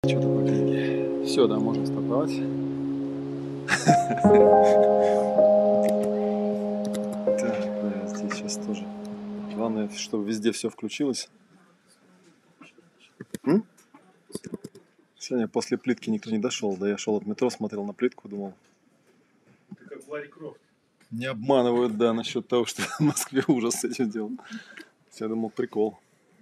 Что такое книги? Все, да, можно стартовать. Так, да, здесь сейчас тоже. Главное, чтобы везде все включилось. М? Сегодня после плитки никто не дошел. Да я шел от метро, смотрел на плитку, думал. Ты как Ларри Крофт. Не обманывают, да, насчет того, что в Москве ужас с этим делом. Я думал, прикол.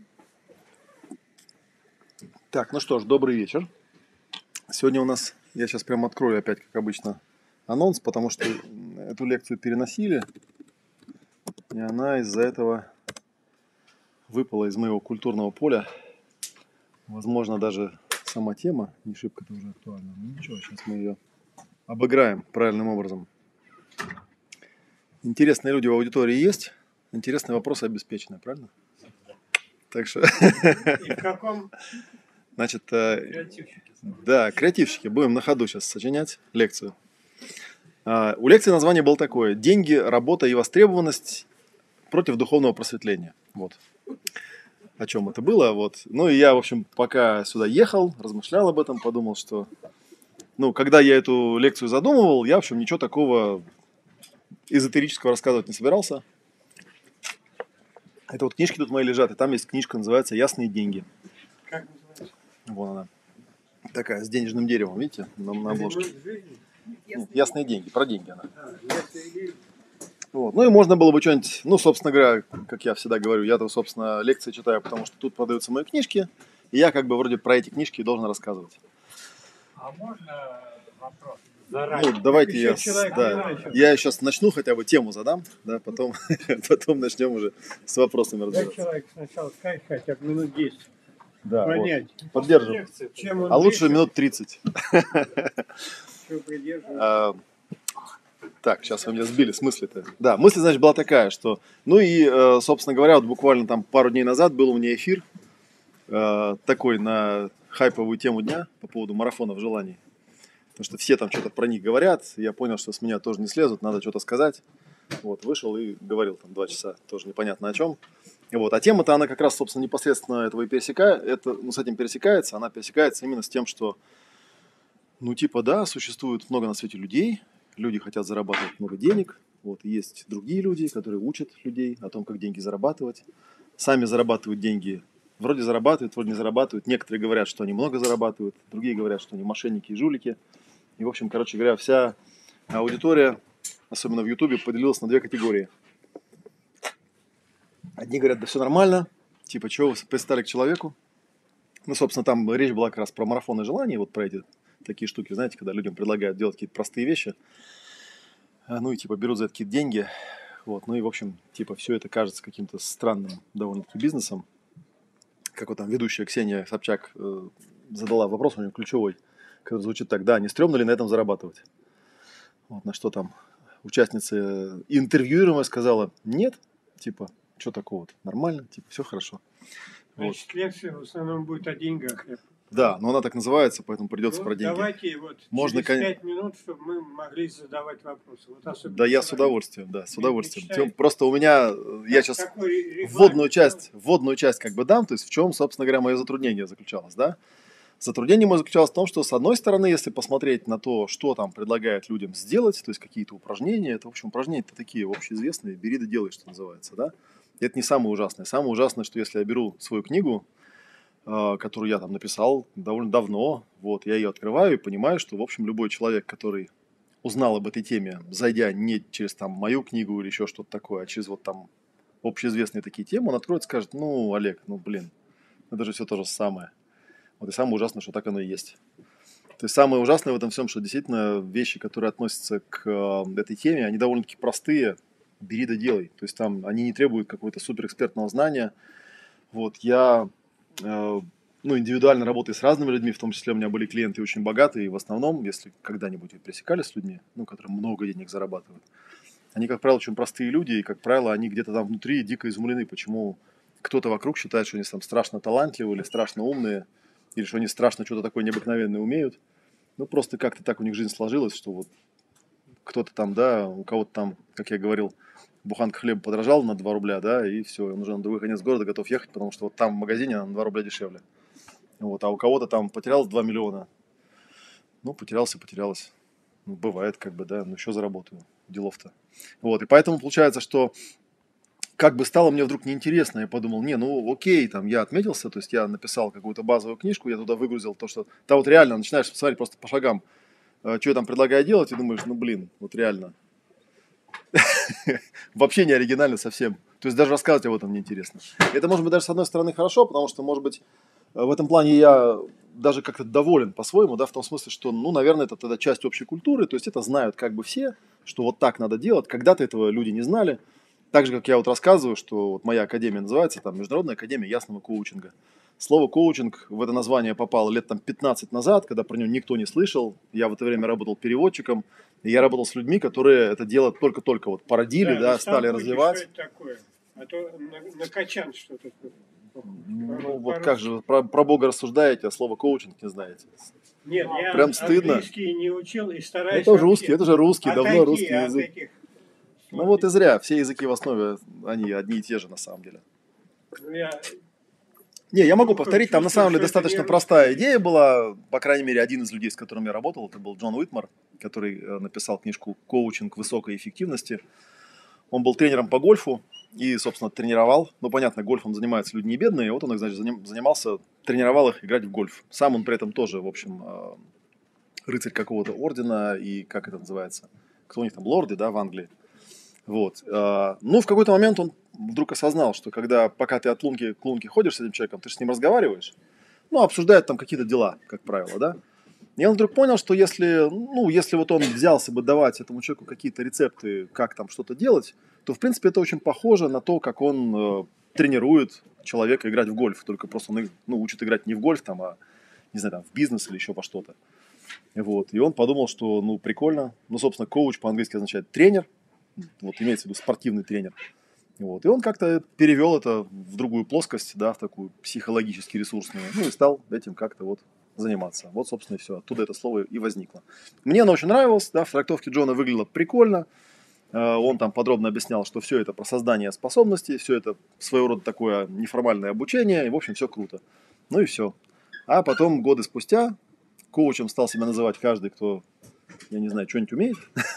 Так, ну что ж, добрый вечер. Сегодня у нас, я сейчас прям открою опять, как обычно, анонс, потому что эту лекцию переносили, и она из-за этого выпала из моего культурного поля. Возможно, даже сама тема не шибко-то уже актуальна. Ну ничего, сейчас мы ее обыграем правильным образом. Интересные люди в аудитории есть, интересные вопросы обеспечены, правильно? Так что... И в каком? Значит, Креативщики. да, креативщики. Будем на ходу сейчас сочинять лекцию. У лекции название было такое: «Деньги, работа и востребованность против духовного просветления». Вот. О чем это было. Вот. Ну и я, в общем, пока сюда ехал, размышлял об этом, подумал, что... Ну, когда я эту лекцию задумывал, я, в общем, ничего такого эзотерического рассказывать не собирался. Это вот книжки тут мои лежат, и там есть книжка, называется «Ясные деньги». Как называется? Вон она. Такая, с денежным деревом, видите, на обложке. Нет, «Ясные деньги», про деньги она. Вот. Ну и можно было бы что-нибудь, ну, собственно говоря, как я всегда говорю, я-то, собственно, лекции читаю, потому что тут продаются мои книжки, и я как бы вроде про эти книжки должен рассказывать. А можно вопрос? Ну, давайте я сейчас начну, хотя бы тему задам, да, потом начнем уже с вопросами Дай разбираться. человек сначала сказать хотя бы минут 10. Да, Понять. вот, поддержим. Чем он А лучше дышит, минут 30. что придерживается. Так, сейчас вы меня сбили с мысли-то. Да, мысль, значит, была такая, что... Ну и, собственно говоря, вот буквально там пару дней назад был у меня эфир такой на хайповую тему дня по поводу марафонов желаний. Потому что все там что-то про них говорят. Я понял, что с меня тоже не слезут, надо что-то сказать. Вот, вышел и говорил там 2 часа, тоже непонятно о чем. Вот. А тема-то, она как раз, собственно, непосредственно этого и пересекается, с этим пересекается. Она пересекается именно с тем, что, ну, типа, да, существует много на свете людей, люди хотят зарабатывать много денег, вот, и есть другие люди, которые учат людей о том, как деньги зарабатывать, сами зарабатывают деньги, вроде зарабатывают, вроде не зарабатывают, некоторые говорят, что они много зарабатывают, другие говорят, что они мошенники и жулики, и, в общем, короче говоря, вся аудитория, особенно в Ютубе, поделилась на 2 категории. Одни говорят, да все нормально, типа, чего вы пристали к человеку. Ну, собственно, там речь была как раз про марафоны желаний, вот про эти такие штуки, знаете, когда людям предлагают делать какие-то простые вещи, ну и типа берут за это какие-то деньги, вот, ну и, в общем, типа, все это кажется каким-то странным довольно-таки бизнесом. Как вот там ведущая Ксения Собчак задала вопрос у нее ключевой, который звучит так: да, не стрёмно ли на этом зарабатывать? Вот, на что там участница интервьюируемая сказала: нет, типа, что такого-то, нормально, типа, все хорошо. Значит, вот. Лекция в основном будет о деньгах. Да, но она так называется, поэтому придется про деньги. Давайте вот можно, через 5 минут, чтобы мы могли задавать вопросы. Вот да, я с удовольствием, да, с удовольствием. Просто у меня, я сейчас вводную часть как бы дам, то есть в чем, собственно говоря, мое затруднение заключалось, да? Затруднение мое заключалось в том, что, с одной стороны, если посмотреть на то, что там предлагают людям сделать, то есть какие-то упражнения, это, в общем, упражнения-то такие общеизвестные, бери да делай, что называется, да? И это не самое ужасное. Самое ужасное, что если я беру свою книгу, которую я там написал довольно давно, вот, я ее открываю и понимаю, что, в общем, любой человек, который узнал об этой теме, зайдя не через там мою книгу или еще что-то такое, а через вот там общеизвестные такие темы, он откроет и скажет: ну, Олег, ну, блин, это же все то же самое. Вот и самое ужасное, что так оно и есть. То есть самое ужасное в этом всем, что действительно вещи, которые относятся к этой теме, они довольно-таки простые, бери да делай. То есть там они не требуют какого-то суперэкспертного знания. Вот я ну, индивидуально работаю с разными людьми, в том числе у меня были клиенты очень богатые, и в основном, если когда-нибудь вы пересекались с людьми, ну, которые много денег зарабатывают, они, как правило, очень простые люди, и, как правило, они где-то там внутри дико изумлены, почему кто-то вокруг считает, что они там страшно талантливые или страшно умные, или что они страшно что-то такое необыкновенное умеют. Ну, просто как-то так у них жизнь сложилась, что вот кто-то там, да, у кого-то там, как я говорил, буханка хлеба подорожала на 2 рубля, да, и все, он уже на другой конец города готов ехать, потому что вот там в магазине на 2 рубля дешевле. Вот, а у кого-то там потерялось 2 миллиона. Ну, потерялся, потерялось. Ну, бывает, как бы, да, ну, еще заработаю. Делов-то. Вот, и поэтому получается, что как бы стало мне вдруг неинтересно. Я подумал, не, ну, окей, там, я отметился, то есть я написал какую-то базовую книжку, я туда выгрузил то, что... Там вот реально начинаешь смотреть просто по шагам, что я там предлагаю делать, и думаешь, ну, блин, вот реально. Вообще не оригинально совсем. То есть даже рассказывать об этом неинтересно. Это может быть даже с одной стороны хорошо, потому что, может быть, в этом плане я даже как-то доволен по-своему, да, в том смысле, что, ну, наверное, это тогда часть общей культуры, то есть это знают как бы все, что вот так надо делать. Когда-то этого люди не знали. Так же, как я вот рассказываю, что вот моя академия называется там Международная академия ясного коучинга. Слово коучинг в это название попало лет там 15 назад, когда про него никто не слышал. Я в это время работал переводчиком, и я работал с людьми, которые это дело только-только вот породили, да, стали развивать. Что это такое? А то накачан что-то. Ну вот как же, про Бога рассуждаете, а слово коучинг не знаете. Нет, я прям стыдно. Английский не учил и стараюсь... Это уже русский, давно русский язык. Таких... Ну вот и зря, все языки в основе, они одни и те же на самом деле. Ну, Не, я могу повторить, там на самом деле достаточно простая идея была, по крайней мере, один из людей, с которым я работал, это был Джон Уитмар, который написал книжку «Коучинг высокой эффективности». Он был тренером по гольфу и, собственно, тренировал. Ну, понятно, гольфом занимаются люди не бедные, и вот он, значит, занимался, тренировал их играть в гольф. Сам он при этом тоже, в общем, рыцарь какого-то ордена и, как это называется, кто у них там, лорды, да, в Англии. Вот. Ну, в какой-то момент он вдруг осознал, что пока ты от лунки к лунке ходишь с этим человеком, ты же с ним разговариваешь, ну, обсуждают там какие-то дела, как правило, да. И он вдруг понял, что если вот он взялся бы давать этому человеку какие-то рецепты, как там что-то делать, то, в принципе, это очень похоже на то, как он тренирует человека играть в гольф. Только просто он учит играть не в гольф, там, а, не знаю, там, в бизнес или еще во что-то. Вот. И он подумал, что, ну, прикольно. Ну, собственно, коуч по-английски означает тренер. Вот, имеется в виду спортивный тренер. Вот. И он как-то перевел это в другую плоскость, да, в такую психологически ресурсную. Ну, и стал этим как-то вот заниматься. Вот, собственно, и все. Оттуда это слово и возникло. Мне оно очень нравилось, да, в трактовке Джона выглядело прикольно. Он там подробно объяснял, что все это про создание способностей, все это своего рода такое неформальное обучение, и, в общем, все круто. Ну и все. А потом, годы спустя, коучем стал себя называть каждый, кто, я не знаю, что-нибудь умеет.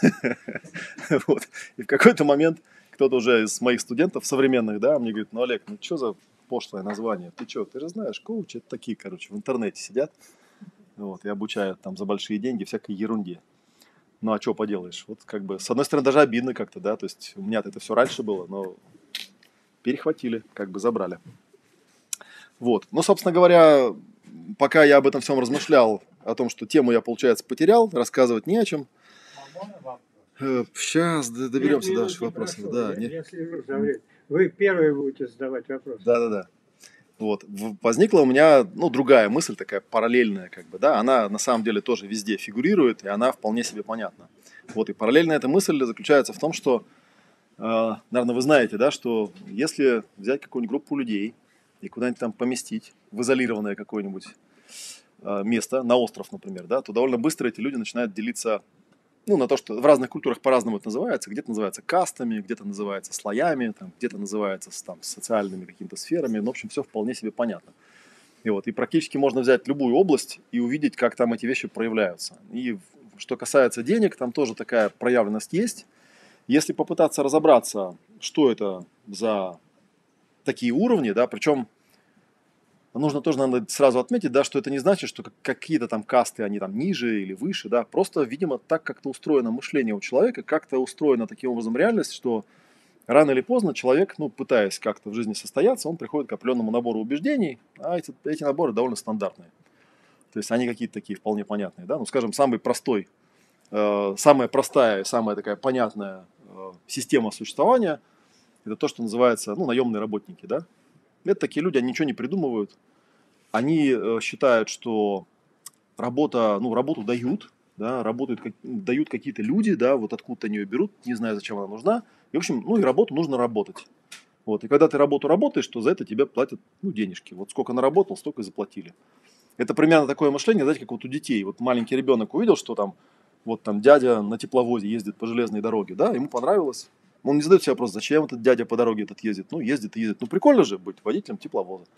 Вот. И в какой-то момент кто-то уже из моих студентов современных, да, мне говорит, ну, Олег, ну что за пошлое название? Ты что, ты же знаешь, коучи это такие, короче, в интернете сидят, вот, и обучают там за большие деньги всякой ерунде. Ну, а что поделаешь? Вот как бы, с одной стороны, даже обидно как-то, да, то есть у меня-то это все раньше было, но перехватили, как бы забрали. Вот, ну, собственно говоря, пока я об этом всем размышлял, о том, что тему я, получается, потерял, рассказывать не о чем. Сейчас доберемся до ваших вопросов. Да, я слежу за временем. Вы первые будете задавать вопросы. Да. Вот. Возникла у меня, ну, другая мысль, такая параллельная, как бы, да, она на самом деле тоже везде фигурирует, и она вполне себе понятна. Вот, и параллельная эта мысль заключается в том, что, наверное, вы знаете, да, что если взять какую-нибудь группу людей и куда-нибудь там поместить в изолированное какое-нибудь место, на остров, например, да, то довольно быстро эти люди начинают делиться, ну, на то, что в разных культурах по-разному это называется. Где-то называется кастами, где-то называется слоями, там, где-то называется там, социальными какими-то сферами. Ну, в общем, все вполне себе понятно. И практически можно взять любую область и увидеть, как там эти вещи проявляются. И что касается денег, там тоже такая проявленность есть. Если попытаться разобраться, что это за такие уровни, да, причем нужно тоже, надо сразу отметить, да, что это не значит, что какие-то там касты, они там ниже или выше, да, просто, видимо, так как-то устроено мышление у человека, как-то устроена таким образом реальность, что рано или поздно человек, ну, пытаясь как-то в жизни состояться, он приходит к определенному набору убеждений, а эти наборы довольно стандартные. То есть они какие-то такие вполне понятные, да, ну, скажем, самая простая, самая такая понятная система существования, это то, что называется, ну, наемные работники, да. Это такие люди, они ничего не придумывают. Они считают, что работу дают, да, дают какие-то люди, да, вот откуда-то они ее берут, не знаю, зачем она нужна. И, в общем, ну, и работу нужно работать. Вот, и когда ты работу работаешь, то за это тебе платят, ну, денежки. Вот сколько наработал, столько и заплатили. Это примерно такое мышление, знаете, как вот у детей. Вот маленький ребенок увидел, что там, вот там дядя на тепловозе ездит по железной дороге, да, ему понравилось. Он не задает себе вопрос, зачем этот дядя по дороге этот ездит. Ну, ездит. Ну, прикольно же быть водителем тепловоза.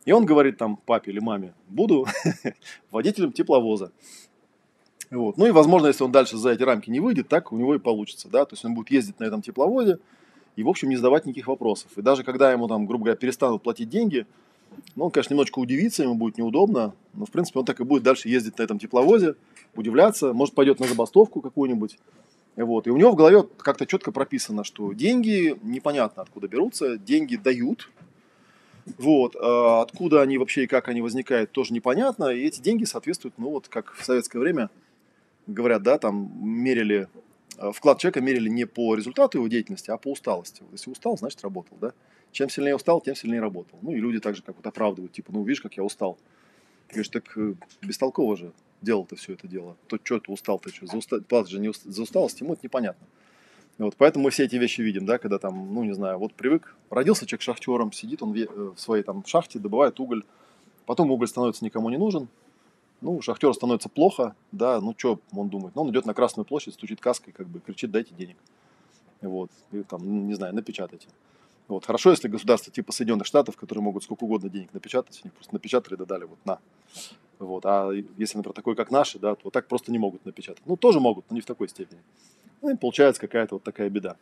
И он говорит там папе или маме: буду водителем тепловоза. Вот. Ну и, возможно, если он дальше за эти рамки не выйдет, так у него и получится, да, то есть он будет ездить на этом тепловозе и, в общем, не задавать никаких вопросов. И даже когда ему там, грубо говоря, перестанут платить деньги, ну, он, конечно, немножечко удивится, ему будет неудобно, но, в принципе, он так и будет дальше ездить на этом тепловозе, удивляться, может, пойдет на забастовку какую-нибудь. Вот. И у него в голове как-то четко прописано, что деньги непонятно откуда берутся, деньги дают, вот. А откуда они вообще и как они возникают, тоже непонятно, и эти деньги соответствуют, ну, вот как в советское время говорят, да, там мерили, вклад человека мерили не по результату его деятельности, а по усталости. Если устал, значит работал, да. Чем сильнее устал, тем сильнее работал. Ну и люди так же как вот оправдывают, типа, ну видишь, как я устал. Ты говоришь, так бестолково же делал-то все это дело. То что ты устал, ты что, платишь же не за усталость, ему это непонятно. Вот, поэтому мы все эти вещи видим, да, когда там, ну не знаю, вот привык, родился человек шахтером, сидит он в своей там шахте, добывает уголь, потом уголь становится никому не нужен, ну, шахтеру становится плохо, да, ну, что он думает? Ну, он идет на Красную площадь, стучит каской, как бы, кричит: дайте денег. Вот, и там, не знаю, напечатайте. Вот, хорошо, если государство типа Соединенных Штатов, которые могут сколько угодно денег напечатать, они просто напечатали, да дали, вот, на. Вот, а если, например, такой, как наши, да, то вот так просто не могут напечатать. Ну, тоже могут, но не в такой степени. Ну, и получается какая-то вот такая беда.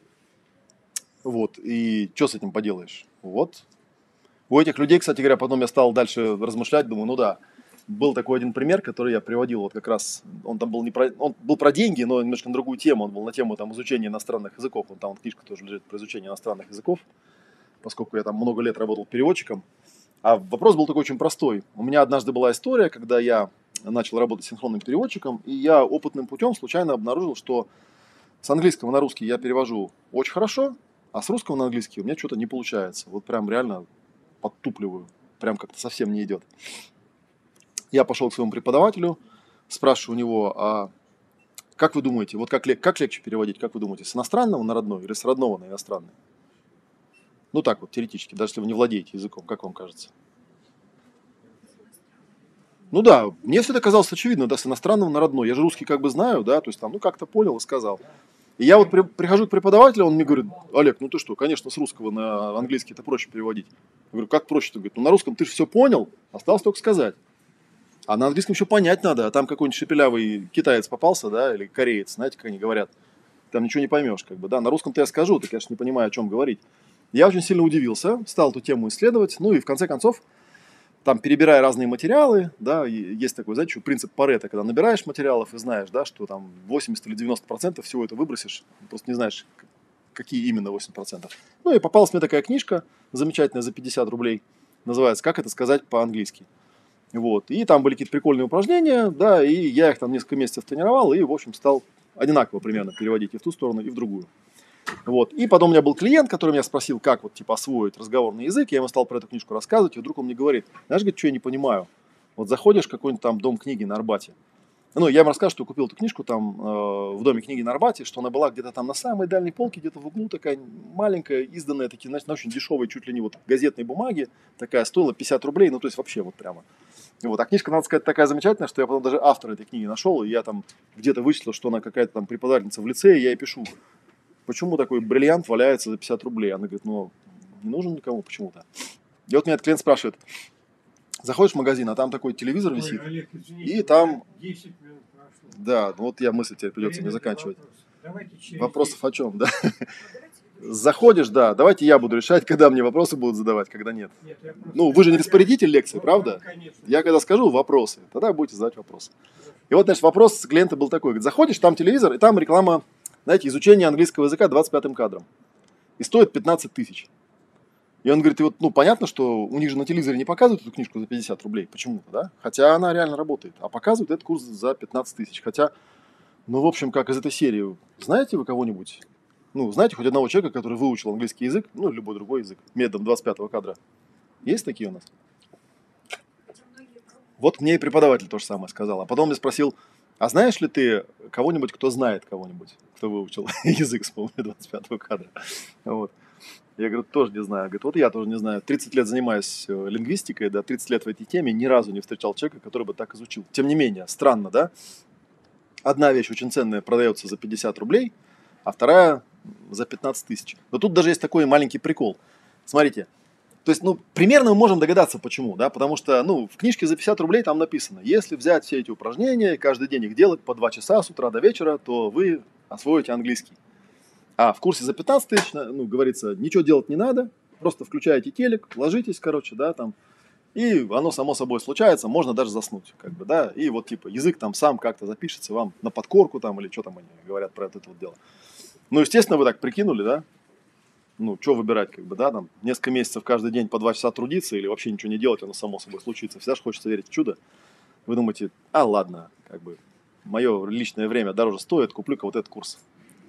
Вот, и что с этим поделаешь? Вот. У этих людей, кстати говоря, потом я стал дальше размышлять, думаю, ну да, был такой один пример, который я приводил, вот как раз, он там был не про, он был про деньги, но немножко на другую тему, он был на тему там изучения иностранных языков, он там вот, книжка тоже лежит про изучение иностранных языков, поскольку я там много лет работал переводчиком. А вопрос был такой очень простой. У меня однажды была история, когда я начал работать синхронным переводчиком, и я опытным путем случайно обнаружил, что с английского на русский я перевожу очень хорошо, а с русского на английский у меня что-то не получается. Вот прям реально подтупливаю, прям как-то совсем не идет. Я пошел к своему преподавателю, спрашиваю у него: а как вы думаете, вот как легче переводить, как вы думаете, с иностранного на родной или с родного на иностранный? Ну так вот, теоретически, даже если вы не владеете языком, как вам кажется? Ну да, мне все это казалось очевидно, да, с иностранного на родной. Я же русский как бы знаю, да, то есть там, ну как-то понял и сказал. И я вот прихожу к преподавателю, он мне говорит: Олег, ну ты что, конечно, с русского на английский это проще переводить. Я говорю: как проще? Он говорит: ну на русском ты же все понял, осталось только сказать. А на английском еще понять надо, а там какой-нибудь шепелявый китаец попался, да, или кореец, знаете, как они говорят, там ничего не поймешь, как бы, да, на русском-то я скажу, ты, конечно, не понимаю, о чем говорить. Я очень сильно удивился, стал эту тему исследовать, ну и в конце концов, там, перебирая разные материалы, да, есть такой, знаете, еще принцип Парето, когда набираешь материалов и знаешь, да, что там 80 или 90% всего это выбросишь, просто не знаешь, какие именно 80%. Ну и попалась мне такая книжка, замечательная, за 50 рублей, называется «Как это сказать по-английски». Вот. И там были какие-то прикольные упражнения, да, и я их там несколько месяцев тренировал, и, в общем, стал одинаково примерно переводить и в ту сторону, и в другую. Вот. И потом у меня был клиент, который меня спросил, как вот, типа, освоить разговорный язык, я ему стал про эту книжку рассказывать, и вдруг он мне говорит: знаешь, говорит, что я не понимаю? Вот заходишь в какой-нибудь там дом книги на Арбате, ну, я ему рассказываю, что купил эту книжку там в доме книги на Арбате, что она была где-то там на самой дальней полке, где-то в углу, такая маленькая, изданная, такие, значит, на очень дешевой, чуть ли не вот газетной бумаге, такая, стоила 50 рублей, ну, то есть вообще вот прямо. Вот. А книжка, надо сказать, такая замечательная, что я потом даже автора этой книги нашел, и я там где-то вычислил, что она какая-то там преподавательница в лицее, и я ей пишу: почему такой бриллиант валяется за 50 рублей? Она говорит: ну, не нужен никому почему-то. И вот меня этот клиент спрашивает: заходишь в магазин, а там такой телевизор висит, Олег, извините, и там... 10 минут прошло. Да, ну вот я мысль теперь придется не заканчивать. Давайте Вопросов о чем, да? Заходишь, да, давайте я буду решать, когда мне вопросы будут задавать, когда нет. Ну, вы же не распорядитель лекции, правда? Я когда скажу вопросы, тогда будете задавать вопросы. И вот, значит, вопрос клиента был такой. Говорит: заходишь, там телевизор, и там реклама, знаете, изучение английского языка 25-м кадром. И стоит 15 тысяч. И он говорит: и вот, ну, понятно, что у них же на телевизоре не показывают эту книжку за 50 рублей, почему-то, да? Хотя она реально работает. А показывают этот курс за 15 тысяч. Хотя, ну, в общем, как из этой серии, знаете вы кого-нибудь? Ну, знаете хоть одного человека, который выучил английский язык, ну, любой другой язык, методом 25-го кадра? Есть такие у нас? Вот мне и преподаватель то же самое сказал. А потом мне спросил: а знаешь ли ты кого-нибудь, кто знает кого-нибудь, кто выучил язык с помощью 25-го кадра? Вот. Я говорю: тоже не знаю. Говорит: вот я тоже не знаю. 30 лет занимаюсь лингвистикой, да, 30 лет в этой теме, ни разу не встречал человека, который бы так изучил. Тем не менее, странно, да? Одна вещь очень ценная продается за 50 рублей, а вторая за 15 тысяч. Но тут даже есть такой маленький прикол. Смотрите, То есть, ну, примерно мы можем догадаться, почему, да, потому что, ну, в книжке за 50 рублей там написано, если взять все эти упражнения, каждый день их делать по 2 часа с утра до вечера, то вы освоите английский. А в курсе за 15 тысяч, ну, говорится, ничего делать не надо, просто включаете телек, ложитесь, короче, да, там, и оно само собой случается, можно даже заснуть, как бы, да, и вот, типа, язык там сам как-то запишется вам на подкорку там, или что там они говорят про это вот дело. Ну, естественно, вы так прикинули, да, ну, что выбирать, как бы, да, там, несколько месяцев каждый день по 2 часа трудиться или вообще ничего не делать, оно само собой случится. Всегда же хочется верить в чудо. Вы думаете, ладно, как бы, мое личное время дороже стоит, куплю-ка вот этот курс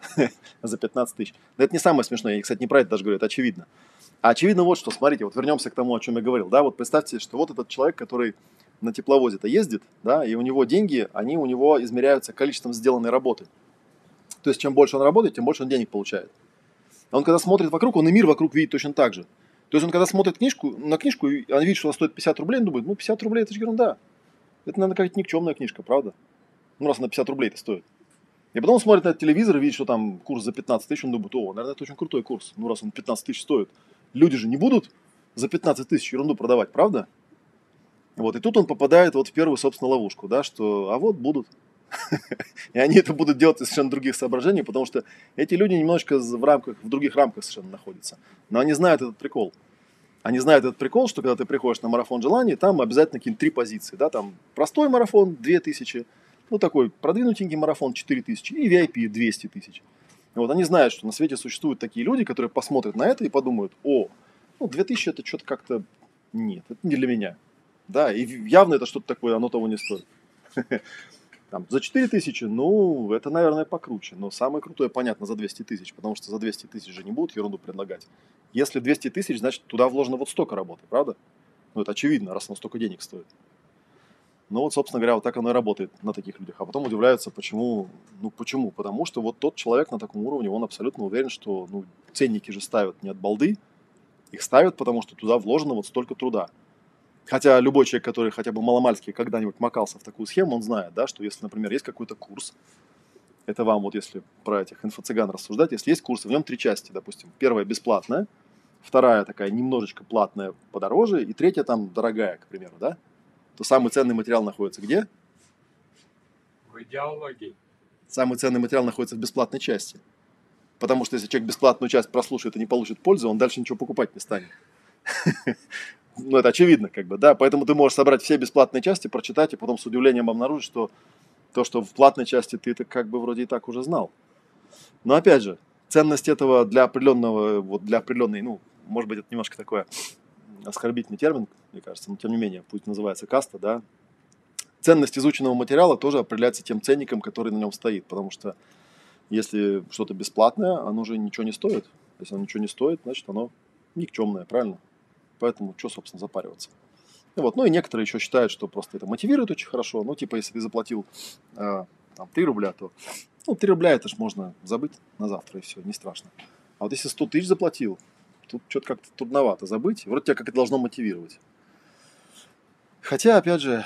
за 15 тысяч. Да это не самое смешное, я, кстати, не про это даже говорю, это очевидно. А очевидно вот что, смотрите, вот вернемся к тому, о чем я говорил, да, вот представьте, что вот этот человек, который на тепловозе-то ездит, да, и у него деньги, они у него измеряются количеством сделанной работы. То есть, чем больше он работает, тем больше он денег получает. А он когда смотрит вокруг, он и мир вокруг видит точно так же. То есть он когда смотрит на книжку, и он видит, что она стоит 50 рублей, он думает, ну 50 рублей это же ерунда. Это, наверное, какая-то никчемная книжка, правда? Ну раз она 50 рублей это стоит. И потом он смотрит на этот телевизор и видит, что там курс за 15 тысяч, он думает, наверное, это очень крутой курс. Ну раз он 15 тысяч стоит. Люди же не будут за 15 тысяч ерунду продавать, правда? Вот, и тут он попадает вот в первую, собственно, ловушку, да, что, вот будут. И они это будут делать из совершенно других соображений, потому что эти люди немножечко в других рамках совершенно находятся. Но они знают этот прикол. Они знают этот прикол, что когда ты приходишь на марафон желаний, там обязательно какие-то 3 позиции. Да? Там простой марафон 2000, ну такой продвинутенький марафон 4000 и VIP 200 тысяч. Вот они знают, что на свете существуют такие люди, которые посмотрят на это и подумают, 2000 это что-то как-то нет, это не для меня. Да, и явно это что-то такое, оно того не стоит. Там, за 4000, ну, это, наверное, покруче. Но самое крутое, понятно, за 200 тысяч, потому что за 200 тысяч же не будут ерунду предлагать. Если 200 тысяч, значит, туда вложено вот столько работы, правда? Ну, это очевидно, раз оно столько денег стоит. Ну, вот, собственно говоря, вот так оно и работает на таких людях. А потом удивляются, почему. Ну, почему? Потому что вот тот человек на таком уровне, он абсолютно уверен, что, ну, ценники же ставят не от балды, их ставят, потому что туда вложено вот столько труда. Хотя любой человек, который хотя бы маломальски когда-нибудь макался в такую схему, он знает, да, что если, например, есть какой-то курс, это вам вот если про этих инфо-цыган рассуждать, если есть курс, в нем 3 части, допустим. Первая бесплатная, вторая такая немножечко платная подороже, и третья там дорогая, к примеру, да, то самый ценный материал находится где? В идеологии. Самый ценный материал находится в бесплатной части. Потому что если человек бесплатную часть прослушает и не получит пользу, он дальше ничего покупать не станет. Ну, это очевидно, как бы, да. Поэтому ты можешь собрать все бесплатные части, прочитать, и потом с удивлением обнаружить, что то, что в платной части ты это как бы вроде и так уже знал. Но опять же, ценность этого для определенного, вот для определенной, ну, может быть, это немножко такой оскорбительный термин, мне кажется, но тем не менее, пусть называется каста, да. Ценность изученного материала тоже определяется тем ценником, который на нем стоит, потому что если что-то бесплатное, оно же ничего не стоит. Если оно ничего не стоит, значит, оно никчемное, правильно? Поэтому что, собственно, запариваться? Вот. Ну и некоторые еще считают, что просто это мотивирует очень хорошо. Ну, типа, если ты заплатил там, 3 рубля, то 3 рубля это ж можно забыть на завтра, и все, не страшно. А вот если 100 тысяч заплатил, тут что-то как-то трудновато забыть. Вроде тебя как это должно мотивировать. Хотя, опять же,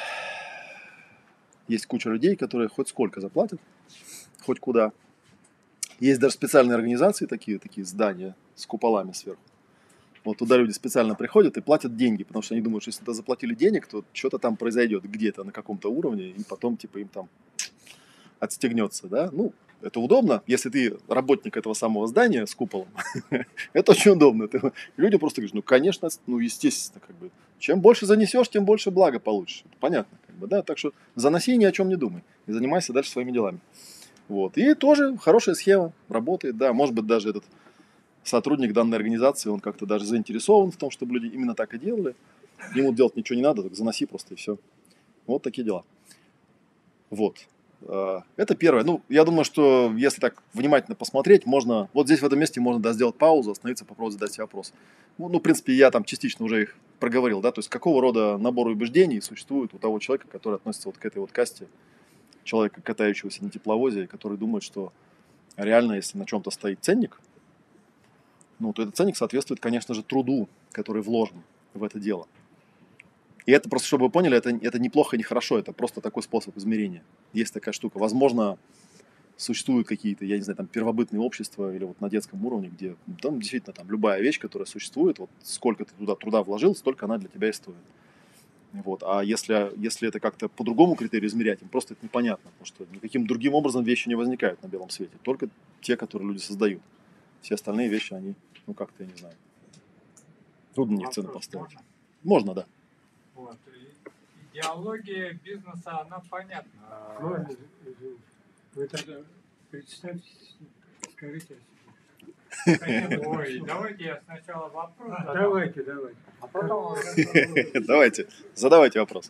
есть куча людей, которые хоть сколько заплатят, хоть куда. Есть даже специальные организации, такие здания с куполами сверху. Вот туда люди специально приходят и платят деньги, потому что они думают, что если туда заплатили денег, то что-то там произойдет где-то на каком-то уровне, и потом типа им там отстегнется, да. Ну, это удобно, если ты работник этого самого здания с куполом. Это очень удобно. Люди просто говорят, ну, конечно, ну, естественно, как бы. Чем больше занесешь, тем больше блага получишь. Это понятно, как бы, да. Так что заноси и ни о чем не думай. И занимайся дальше своими делами. Вот. И тоже хорошая схема, работает, да. Может быть, даже этот сотрудник данной организации, он как-то даже заинтересован в том, чтобы люди именно так и делали. Ему делать ничего не надо, так заноси просто и все. Вот такие дела. Вот. Это первое. Ну, я думаю, что если так внимательно посмотреть, можно, вот здесь в этом месте можно сделать паузу, остановиться, попробовать задать себе вопрос. Ну, в принципе, я там частично уже их проговорил, да, то есть какого рода набор убеждений существует у того человека, который относится вот к этой вот касте, человека, катающегося на тепловозе, который думает, что реально, если на чем-то стоит ценник, ну, то этот ценник соответствует, конечно же, труду, который вложен в это дело. И это просто, чтобы вы поняли, это неплохо и не хорошо, это просто такой способ измерения. Есть такая штука. Возможно, существуют какие-то, я не знаю, там первобытные общества или вот на детском уровне, где там действительно там любая вещь, которая существует, вот сколько ты туда труда вложил, столько она для тебя и стоит. Вот. А если это как-то по другому критерию измерять, им просто это непонятно, потому что никаким другим образом вещи не возникают на белом свете, только те, которые люди создают. Все остальные вещи, они, ну как-то, я не знаю, трудно на них цену поставить. Можно, да. Вот. Идеология бизнеса, она понятна. Можно, вы тогда представьте, скажите. Ой, давайте я сначала вопрос задам. Давайте. А потом... Давайте, задавайте вопрос.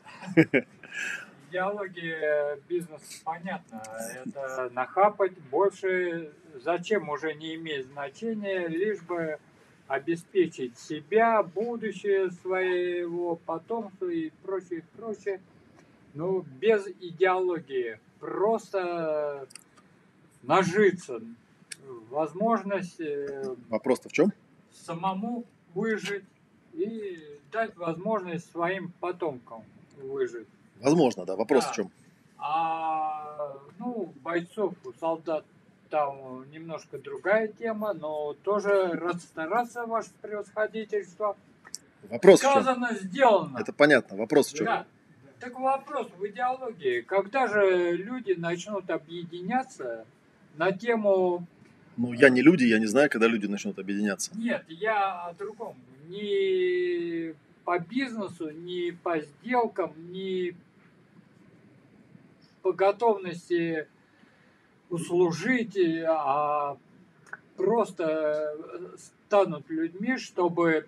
Идеология бизнеса понятна. Это нахапать больше, зачем уже не имеет значения, лишь бы обеспечить себя, будущее своего потомства и прочее. Но без идеологии просто нажиться, возможность Вопрос-то в чем? самому выжить и дать возможность своим потомкам выжить. Возможно, да. Вопрос Да. в чем? Бойцов, у солдат там немножко другая тема, но тоже расстараться, ваше превосходительство. Вопрос в чем? Сказано, сделано. Это понятно. Вопрос в чем? Да. Так вопрос в идеологии. Когда же люди начнут объединяться на тему... Ну, я не люди, я не знаю, когда люди начнут объединяться. Нет, я о другом. Ни по бизнесу, ни по сделкам, ни по готовности услужить, а просто станут людьми, чтобы...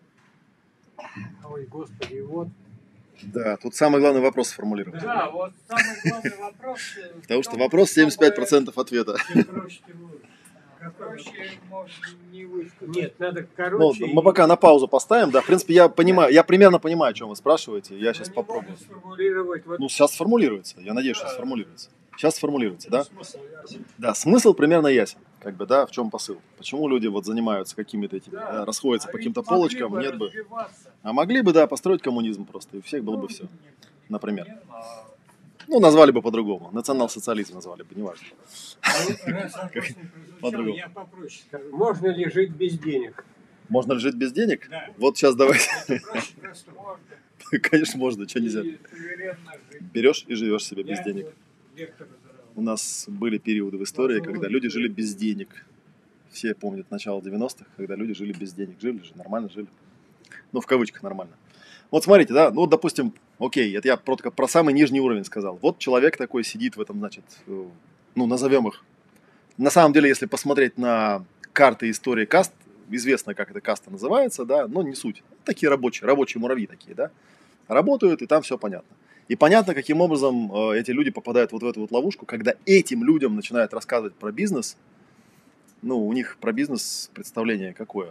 Ой, Господи, вот... Да, тут самый главный вопрос сформулировать. Да, вот самый главный вопрос... Потому что вопрос 75% ответа. Чем проще, тем лучше. Проще, может, не высказать. Нет, надо Ну, короче. мы пока на паузу поставим, да, в принципе, я понимаю, я примерно понимаю, о чем вы спрашиваете, я сейчас не попробую. можно сформулировать. Вот Ну, сейчас сформулируется, я надеюсь, что сформулируется. Сейчас сформулируется, да? смысл ясен. Да, смысл примерно ясен, как бы, да, в чем посыл. Почему люди вот занимаются какими-то этими, Да. да, расходятся А по ведь каким-то могли полочкам, бы нет бы. развиваться. А могли бы, да, построить коммунизм просто, и у всех было бы Ну, все, например. нет, а Ну, назвали бы по-другому, национал-социализм назвали бы, неважно. Ну, раз вопрос не прозвучал, По-другому. я попроще скажу. Можно ли жить без денег? Можно ли жить без денег? Да. Вот сейчас давайте. Проще простого. можно Конечно, можно, что нельзя. и суверенно жить. Берешь и живешь себе без Я денег. вот лектор задал. У нас были периоды в истории, когда люди жили без денег. Все помнят начало 90-х, когда люди жили без денег. Жили же, нормально жили. Ну, в кавычках нормально. Вот смотрите, да, ну, вот, допустим, окей, это я про самый нижний уровень сказал. Вот человек такой сидит в этом, значит, ну, назовем их. На самом деле, если посмотреть на карты истории каст, известно, как эта каста называется, да, но не суть. Такие рабочие муравьи такие, да, работают, и там все понятно. И понятно, каким образом эти люди попадают вот в эту вот ловушку, когда этим людям начинают рассказывать про бизнес. Ну, у них про бизнес представление какое?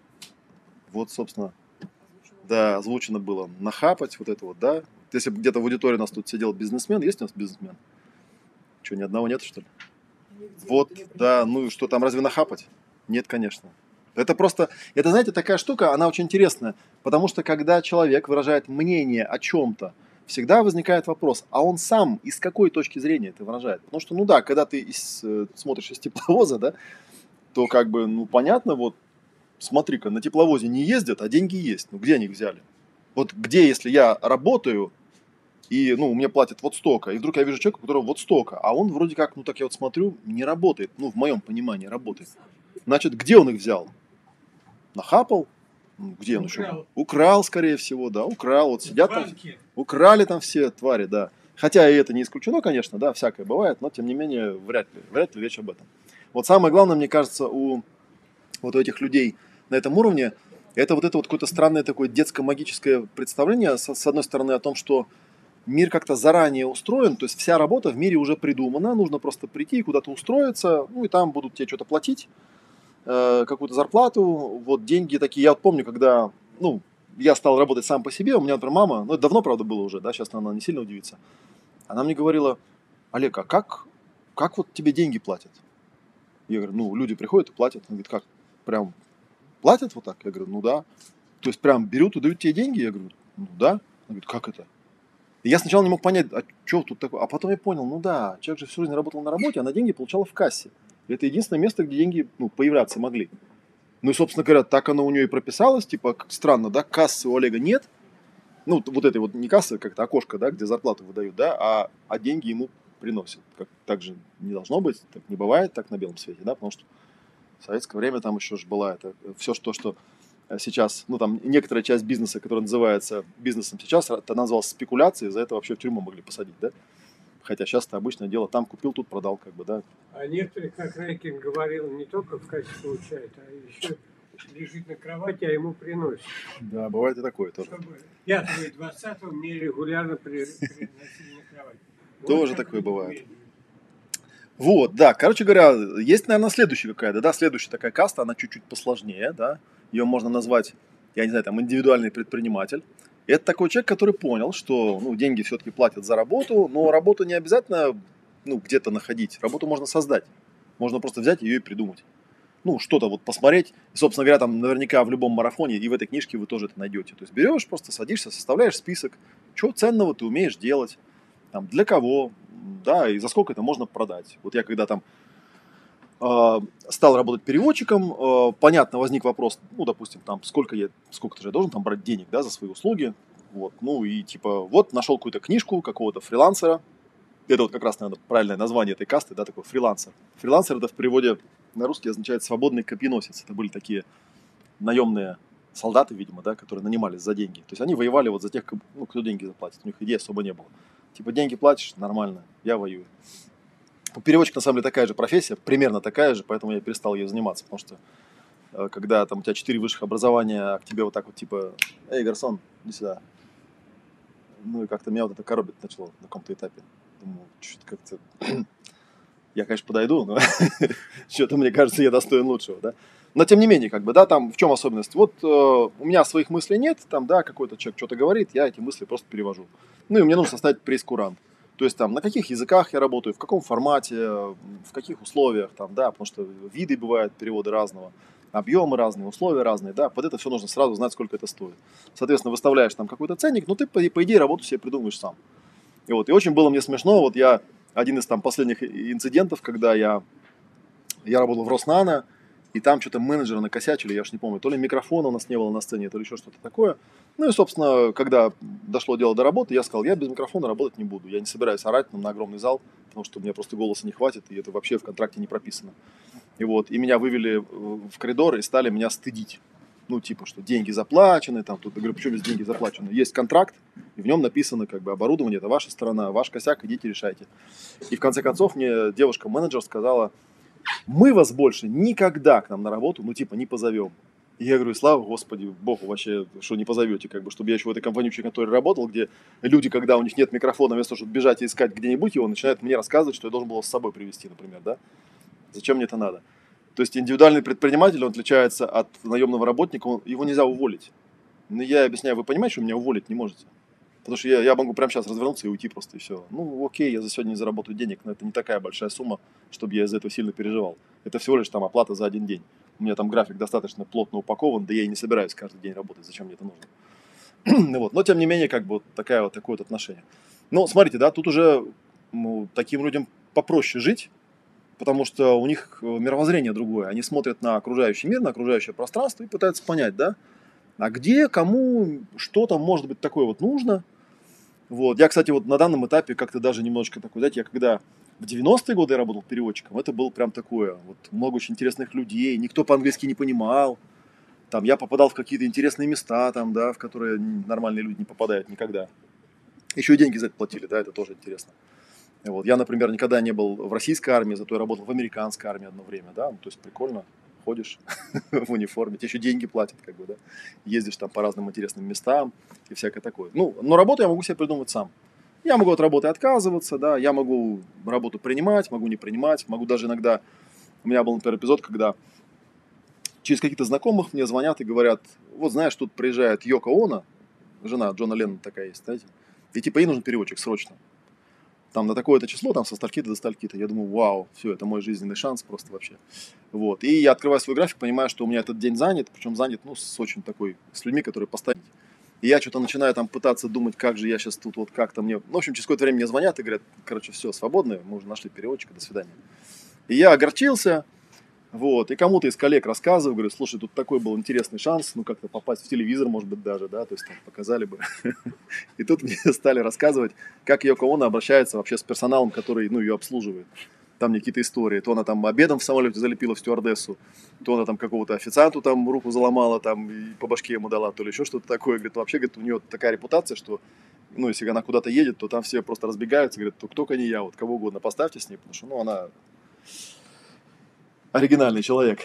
Вот, собственно, да, озвучено было нахапать вот это вот, да. Если бы где-то в аудитории у нас тут сидел бизнесмен, есть у нас бизнесмен? Что, ни одного нет, что ли? Вот, да, ну и что там, разве нахапать? Нет, конечно. Это просто, это, знаете, такая штука, она очень интересная, потому что когда человек выражает мнение о чем-то, всегда возникает вопрос, а он сам из какой точки зрения это выражает? Потому что, ну да, когда ты смотришь из тепловоза, да, то как бы, ну понятно, вот смотри-ка, на тепловозе не ездят, а деньги есть. Ну где они их взяли? Вот где, если я работаю, и, ну, мне платят вот столько, и вдруг я вижу человека, у которого вот столько, а он вроде как, ну, так я вот смотрю, не работает. Ну, в моем понимании работает. Значит, где он их взял? Нахапал? Ну, где он еще? Украл. Украл, скорее всего, да, украл. Вот сидят В там, банке. украли там все твари, да. Хотя и это не исключено, конечно, да, всякое бывает, но, тем не менее, вряд ли речь об этом. Вот самое главное, мне кажется, у этих людей на этом уровне, это вот какое-то странное такое детско-магическое представление, с одной стороны, о том, что мир как-то заранее устроен, то есть вся работа в мире уже придумана, нужно просто прийти и куда-то устроиться, ну и там будут тебе что-то платить, какую-то зарплату, вот деньги такие. Я вот помню, когда, ну, я стал работать сам по себе, у меня, например, мама, ну это давно, правда, было уже, да, сейчас она не сильно удивится, она мне говорила: Олег, а как вот тебе деньги платят? Я говорю, ну, люди приходят и платят. Она говорит, как? Прям платят вот так? Я говорю, ну да. То есть прям берут и дают тебе деньги? Я говорю, ну да. Она говорит, как это? И я сначала не мог понять, а что тут такое. А потом я понял, ну да, человек же всю жизнь работал на работе, а на деньги получал в кассе. И это единственное место, где деньги появляться могли. Ну и, собственно говоря, так оно у нее и прописалось. Типа, как странно, да, кассы у Олега нет. Ну, вот этой вот не касса, как-то окошко, да, где зарплату выдают, да, а деньги ему приносят. Как, так же не должно быть, так не бывает так на белом свете, да, потому что в советское время там еще же была это все, что сейчас, ну, там некоторая часть бизнеса, которая называется бизнесом сейчас, это называлось спекуляцией, за это вообще в тюрьму могли посадить, да. Хотя сейчас это обычное дело, там купил, тут продал, как бы, да. А некоторые, как Райкин говорил, не только в кассе получают, а еще лежит на кровати, а ему приносят. Да, бывает и такое тоже. Чтобы 5 и 20 мне регулярно приносили на кровать. Тоже такое бывает. Вот, да, короче говоря, есть, наверное, следующая какая-то, да, следующая такая каста, она чуть-чуть посложнее, да, ее можно назвать, я не знаю, там, индивидуальный предприниматель. И это такой человек, который понял, что, ну, деньги все-таки платят за работу, но работу не обязательно, ну, где-то находить, работу можно создать, можно просто взять ее и придумать. Ну, что-то вот посмотреть, и, собственно говоря, там наверняка в любом марафоне и в этой книжке вы тоже это найдете. То есть берешь, просто садишься, составляешь список, чего ценного ты умеешь делать, там, для кого, да, и за сколько это можно продать. Вот я когда там стал работать переводчиком, понятно, возник вопрос, ну, допустим, там, сколько же я должен там брать денег, да, за свои услуги, вот, ну, и типа, вот, нашел какую-то книжку какого-то фрилансера, это вот как раз, наверное, правильное название этой касты, да, такой фрилансер. Фрилансер это в переводе на русский означает свободный копьеносец, это были такие наемные солдаты, видимо, да, которые нанимались за деньги, то есть они воевали вот за тех, ну, кто деньги заплатит, у них идей особо не было. Типа, деньги платишь, нормально, я воюю. Переводчик, на самом деле, такая же профессия, примерно такая же, поэтому я перестал ею заниматься, потому что когда там у тебя 4 высших образования, а к тебе вот так вот типа, эй, гарсон, иди сюда. Ну и как-то меня вот это коробит начало на каком-то этапе. Думаю, что-то как-то... Я, конечно, подойду, но что-то, мне кажется, я достоин лучшего, да. Но, тем не менее, как бы, да, там в чем особенность? Вот у меня своих мыслей нет, там, да, какой-то человек что-то говорит, я эти мысли просто перевожу. Ну и мне нужно составить прейскурант. То есть там на каких языках я работаю, в каком формате, в каких условиях, там, да, потому что виды бывают, переводы разного, объемы разные, условия разные, да, под это все нужно сразу знать, сколько это стоит. Соответственно, выставляешь там какой-то ценник, но ты, по идее, работу себе придумаешь сам. И вот, и очень было мне смешно, вот я, один из там последних инцидентов, когда я работал в Роснано, и там что-то менеджеры накосячили, я уж не помню, то ли микрофона у нас не было на сцене, то ли еще что-то такое. Ну и, собственно, когда дошло дело до работы, я сказал, я без микрофона работать не буду. Я не собираюсь орать на огромный зал, потому что у меня просто голоса не хватит, и это вообще в контракте не прописано. И вот, и меня вывели в коридор и стали меня стыдить. Ну, типа, что деньги заплачены, там, тут, я говорю, почему без деньги заплачены? Есть контракт, и в нем написано, как бы, оборудование, это ваша сторона, ваш косяк, идите решайте. И в конце концов мне девушка-менеджер сказала, мы вас больше никогда к нам на работу, ну, типа, не позовем. И я говорю, слава Господи, Богу вообще, что не позовете, как бы, чтобы я еще в этой компании конторе работал, где люди, когда у них нет микрофона, вместо того, чтобы бежать и искать где-нибудь его, начинают мне рассказывать, что я должен был с собой привезти, например, да? Зачем мне это надо? То есть индивидуальный предприниматель, он отличается от наемного работника, его нельзя уволить. Но я объясняю, вы понимаете, что меня уволить не можете? Потому что я могу прямо сейчас развернуться и уйти просто, и все. Ну, окей, я за сегодня не заработаю денег, но это не такая большая сумма, чтобы я из-за этого сильно переживал. Это всего лишь там оплата за один день. У меня там график достаточно плотно упакован, да я и не собираюсь каждый день работать, зачем мне это нужно. Вот. Но, тем не менее, как бы вот такое вот отношение. Но, смотрите, да, тут уже таким людям попроще жить, потому что у них мировоззрение другое. Они смотрят на окружающий мир, на окружающее пространство и пытаются понять, да, а где, кому, что там может быть такое вот нужно. Вот. Я, кстати, вот на данном этапе как-то даже немножечко такой, знаете, я когда в 90-е годы я работал переводчиком, это было прям такое, вот много очень интересных людей, никто по-английски не понимал, там я попадал в какие-то интересные места, там, да, в которые нормальные люди не попадают никогда. Еще и деньги за это платили, да, это тоже интересно. Вот. Я, например, никогда не был в российской армии, зато я работал в американской армии одно время, да, ну, то есть прикольно, ходишь в униформе, тебе еще деньги платят, как бы, да, ездишь там по разным интересным местам и всякое такое. Ну, но работу я могу себе придумать сам. Я могу от работы отказываться, да, я могу работу принимать, могу не принимать, могу даже иногда... У меня был, например, эпизод, когда через каких-то знакомых мне звонят и говорят, вот знаешь, тут приезжает Йоко Оно, жена Джона Леннона такая есть, знаете, и типа ей нужен переводчик срочно. Там на такое-то число, там со стальки-то до стальки-то. Я думаю, вау, все, это мой жизненный шанс просто вообще. Вот. И я открываю свой график, понимаю, что у меня этот день занят, причем занят, ну, с очень такой, с людьми, которые постоянно. И я что-то начинаю там пытаться думать, как же я сейчас тут вот как-то мне... Ну, в общем, через какое-то время мне звонят и говорят, короче, все, свободно, мы уже нашли переводчика, до свидания. И я огорчился, вот, и кому-то из коллег рассказываю, говорю, слушай, тут такой был интересный шанс, ну, как-то попасть в телевизор, может быть, даже, да, то есть там показали бы. И тут мне стали рассказывать, как Йоко Оно обращается вообще с персоналом, который, ну, ее обслуживает. Там мне какие-то истории, то она там обедом в самолете залепила в стюардессу, то она там какого-то официанту там руку заломала, там, и по башке ему дала, то ли еще что-то такое. Говорит, вообще, говорит, у нее такая репутация, что, ну, если она куда-то едет, то там все просто разбегаются, говорят, только не я, вот кого угодно поставьте с ней, потому что, ну, она оригинальный человек.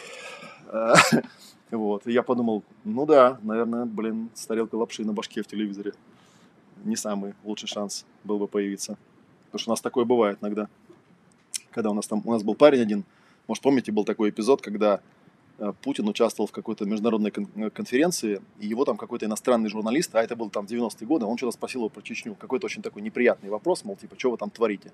Вот, и я подумал, ну да, наверное, блин, с тарелкой лапши на башке в телевизоре не самый лучший шанс был бы появиться. Потому что у нас такое бывает иногда. Когда у нас был парень один, может, помните, был такой эпизод, когда Путин участвовал в какой-то международной конференции, и его там какой-то иностранный журналист, а это был там 90-е годы, он что-то спросил его про Чечню. Какой-то очень такой неприятный вопрос, мол, типа, что вы там творите?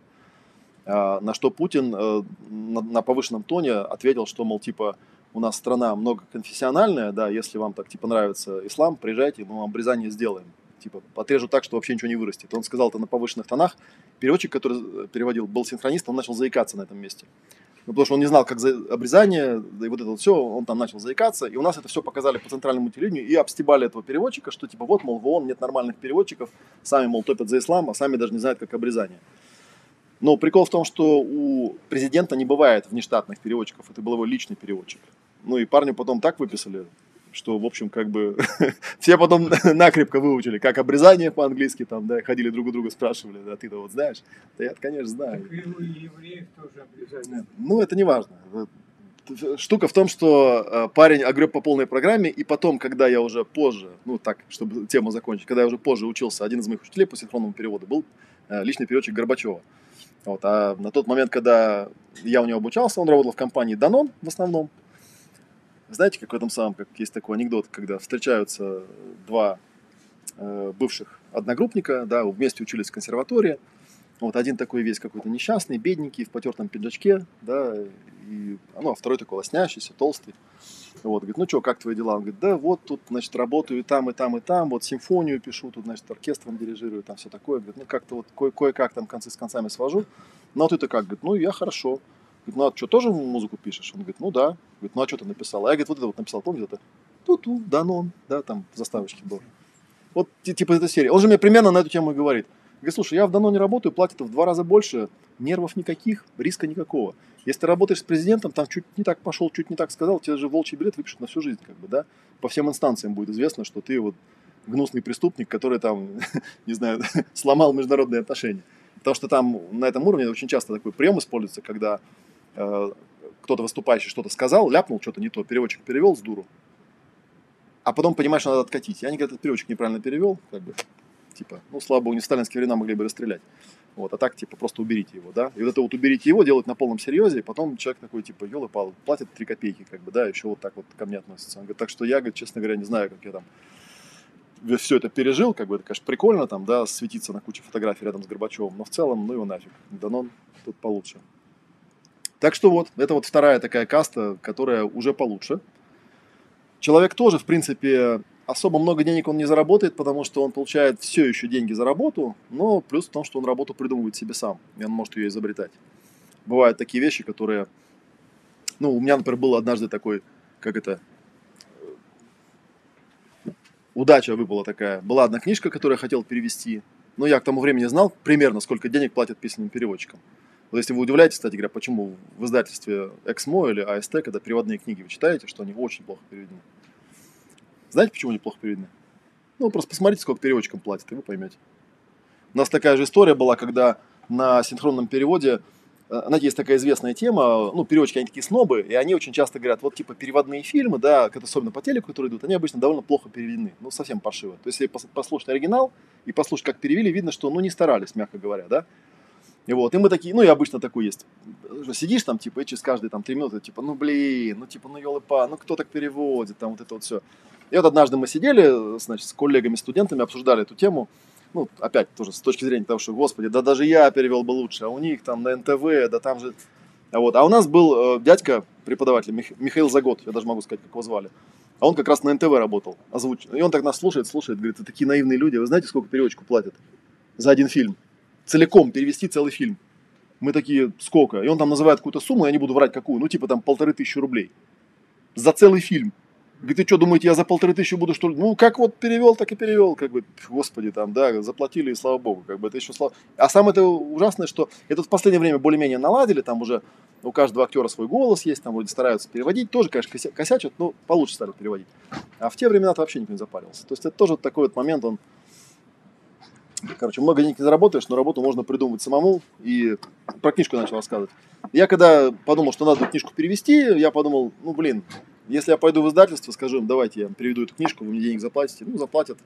На что Путин на повышенном тоне ответил, что, мол, типа, у нас страна многоконфессиональная, да, если вам так, типа, нравится ислам, приезжайте, мы вам обрезание сделаем. Типа, отрежу так, что вообще ничего не вырастет. Он сказал это на повышенных тонах. Переводчик, который переводил, был синхронист, он начал заикаться на этом месте. Ну, потому что он не знал, как обрезание, да и вот это вот все, он там начал заикаться. И у нас это все показали по центральному телевидению и обстебали этого переводчика, что, типа, вот, мол, в ООН нет нормальных переводчиков, сами, мол, топят за ислам, а сами даже не знают, как обрезание. Но прикол в том, что у президента не бывает внештатных переводчиков. Это был его личный переводчик. Ну и парню потом так выписали, что, в общем, как бы все потом накрепко выучили, как обрезание по-английски, там, да, ходили друг у друга, спрашивали, да, ты-то вот знаешь? Да я, конечно, знаю. Так и у евреев тоже обрезание. Ну, это не важно. Штука в том, что парень огреб по полной программе, и потом, когда я уже позже, ну так, чтобы тему закончить, когда я уже позже учился, один из моих учителей по синхронному переводу был личный переводчик Горбачева. Вот, а на тот момент, когда я у него обучался, он работал в компании Danone в основном. Знаете, как в этом самом, как есть такой анекдот, когда встречаются два бывших одногруппника, да, вместе учились в консерватории. Вот один такой весь какой-то несчастный, бедненький, в потертом пиджачке, да, и, ну, а второй такой лоснящийся, толстый. Вот, говорит, ну что, как твои дела? Он говорит, да вот тут, значит, работаю и там, и там, и там, вот симфонию пишу, тут, значит, оркестром дирижирую, там все такое. Говорит, ну как-то вот кое-как там концы с концами свожу. Ну а ты-то как? Говорит, ну я хорошо. Говорит, ну а что, тоже музыку пишешь? Он говорит, ну да. Говорит, ну а что ты написал? А я, говорит, вот это вот написал, помните это? Ту-ту, Данон, да, там в заставочке был. Вот типа эта серия. Он же мне примерно на эту тему и говорит. Говорит, слушай, я в Даноне работаю, платят в 2 раза больше, нервов никаких, риска никакого. Если ты работаешь с президентом, там чуть не так пошел, чуть не так сказал, тебе же волчий билет выпишут на всю жизнь, как бы, да? По всем инстанциям будет известно, что ты вот гнусный преступник, который там, не знаю, сломал международные отношения. Потому что там на этом уровне очень часто такой прием используется, когда кто-то выступающий что-то сказал, ляпнул что-то не то, переводчик перевел с дуру, а потом понимаешь, что надо откатить. И они говорят, этот переводчик неправильно перевел, как бы, типа, ну, слава богу, не в сталинские времена могли бы расстрелять. Вот, а так, типа, просто уберите его, да. И вот это вот уберите его делают на полном серьезе, и потом человек такой, типа, ёлы-палы, платит 3 копейки, как бы, да, еще вот так вот ко мне относится. Он говорит, так что я, говорит, честно говоря, не знаю, как я там все это пережил, как бы, это, конечно, прикольно, там, да, светиться на куче фотографий рядом с Горбачевым, но в целом, ну его нафиг, Данон тут получше. Так что вот, это вот вторая такая каста, которая уже получше. Человек тоже, в принципе, особо много денег он не заработает, потому что он получает все еще деньги за работу, но плюс в том, что он работу придумывает себе сам, и он может ее изобретать. Бывают такие вещи, которые... Ну, у меня, например, был однажды такой, как это... Удача выпала такая. Была одна книжка, которую я хотел перевести, но я к тому времени знал примерно, сколько денег платят письменным переводчикам. Вот если вы удивляетесь, кстати говоря, почему в издательстве Эксмо или АСТ, когда переводные книги вы читаете, что они очень плохо переведены. Знаете, почему они плохо переведены? Ну, просто посмотрите, сколько переводчикам платят, и вы поймете. У нас такая же история была, когда на синхронном переводе, знаете, есть такая известная тема, ну, переводчики, они такие снобы, и они очень часто говорят, вот, типа, переводные фильмы, да, особенно по телеку, которые идут, они обычно довольно плохо переведены, ну, совсем паршиво. То есть, если послушать оригинал и послушать, как перевели, видно, что, ну, не старались, мягко говоря, да. И вот, и мы такие, ну, и обычно такой есть. Сидишь там, типа, и через каждые там 3 минуты, типа, ну, блин, ну, типа, ну, ёлы-па, ну, кто так переводит, там, вот это вот все. И вот однажды мы сидели, значит, с коллегами, студентами, обсуждали эту тему, ну, опять тоже с точки зрения того, что, господи, да даже я перевел бы лучше, а у них там на НТВ, да там же... Вот. А у нас был дядька, преподаватель, Михаил Загот, я даже могу сказать, как его звали. А он как раз на НТВ работал, озвучен. И он так нас слушает, говорит, такие наивные люди, вы знаете, сколько переводчику платят за один фильм? Целиком перевести целый фильм. Мы такие, сколько? И он там называет какую-то сумму, я не буду врать какую, ну типа там 1500 рублей. За целый фильм. Говорит, ты что, думаете, я за 1500 буду, что ли? Ну, как вот перевел, так и перевел, как бы, господи, там, да, заплатили, и слава богу, как бы, это еще слава. А самое это ужасное, что это в последнее время более-менее наладили, там уже у каждого актера свой голос есть, там вроде стараются переводить, тоже, конечно, косячат, но получше стали переводить. А в те времена-то вообще никто не запаривался. То есть это тоже такой вот момент, он, короче, много денег не заработаешь, но работу можно придумать самому, и про книжку начал рассказывать. Я когда подумал, что надо книжку перевести, я подумал, ну, блин, если я пойду в издательство, скажу им, давайте я переведу эту книжку, вы мне денег заплатите. Ну, заплатят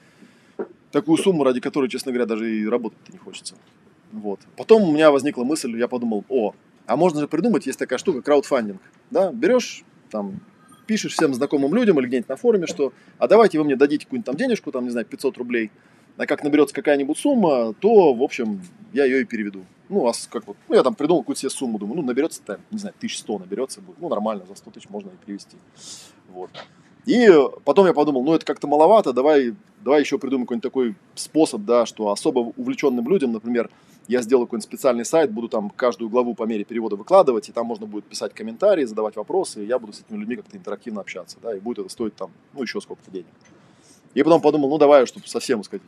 такую сумму, ради которой, честно говоря, даже и работать-то не хочется. Вот. Потом у меня возникла мысль, я подумал, а можно же придумать, есть такая штука, краудфандинг. Да, берешь, там, пишешь всем знакомым людям или где-нибудь на форуме, что, а давайте вы мне дадите какую-нибудь там денежку, там, не знаю, 500 рублей, а как наберется какая-нибудь сумма, то, в общем, я ее и переведу. Ну, а как вот, ну, я там придумал какую-то себе сумму, думаю, ну, наберется, там, не знаю, 1100 наберется, будет, ну, нормально, за 100 тысяч можно и перевести. Вот. И потом я подумал, ну, это как-то маловато, давай еще придумаем какой-нибудь такой способ, да, что особо увлеченным людям, например, я сделаю какой-нибудь специальный сайт, буду там каждую главу по мере перевода выкладывать, и там можно будет писать комментарии, задавать вопросы, и я буду с этими людьми как-то интерактивно общаться, да, и будет это стоить там, ну, еще сколько-то денег. И потом подумал, ну, давай, чтобы совсем, сказать,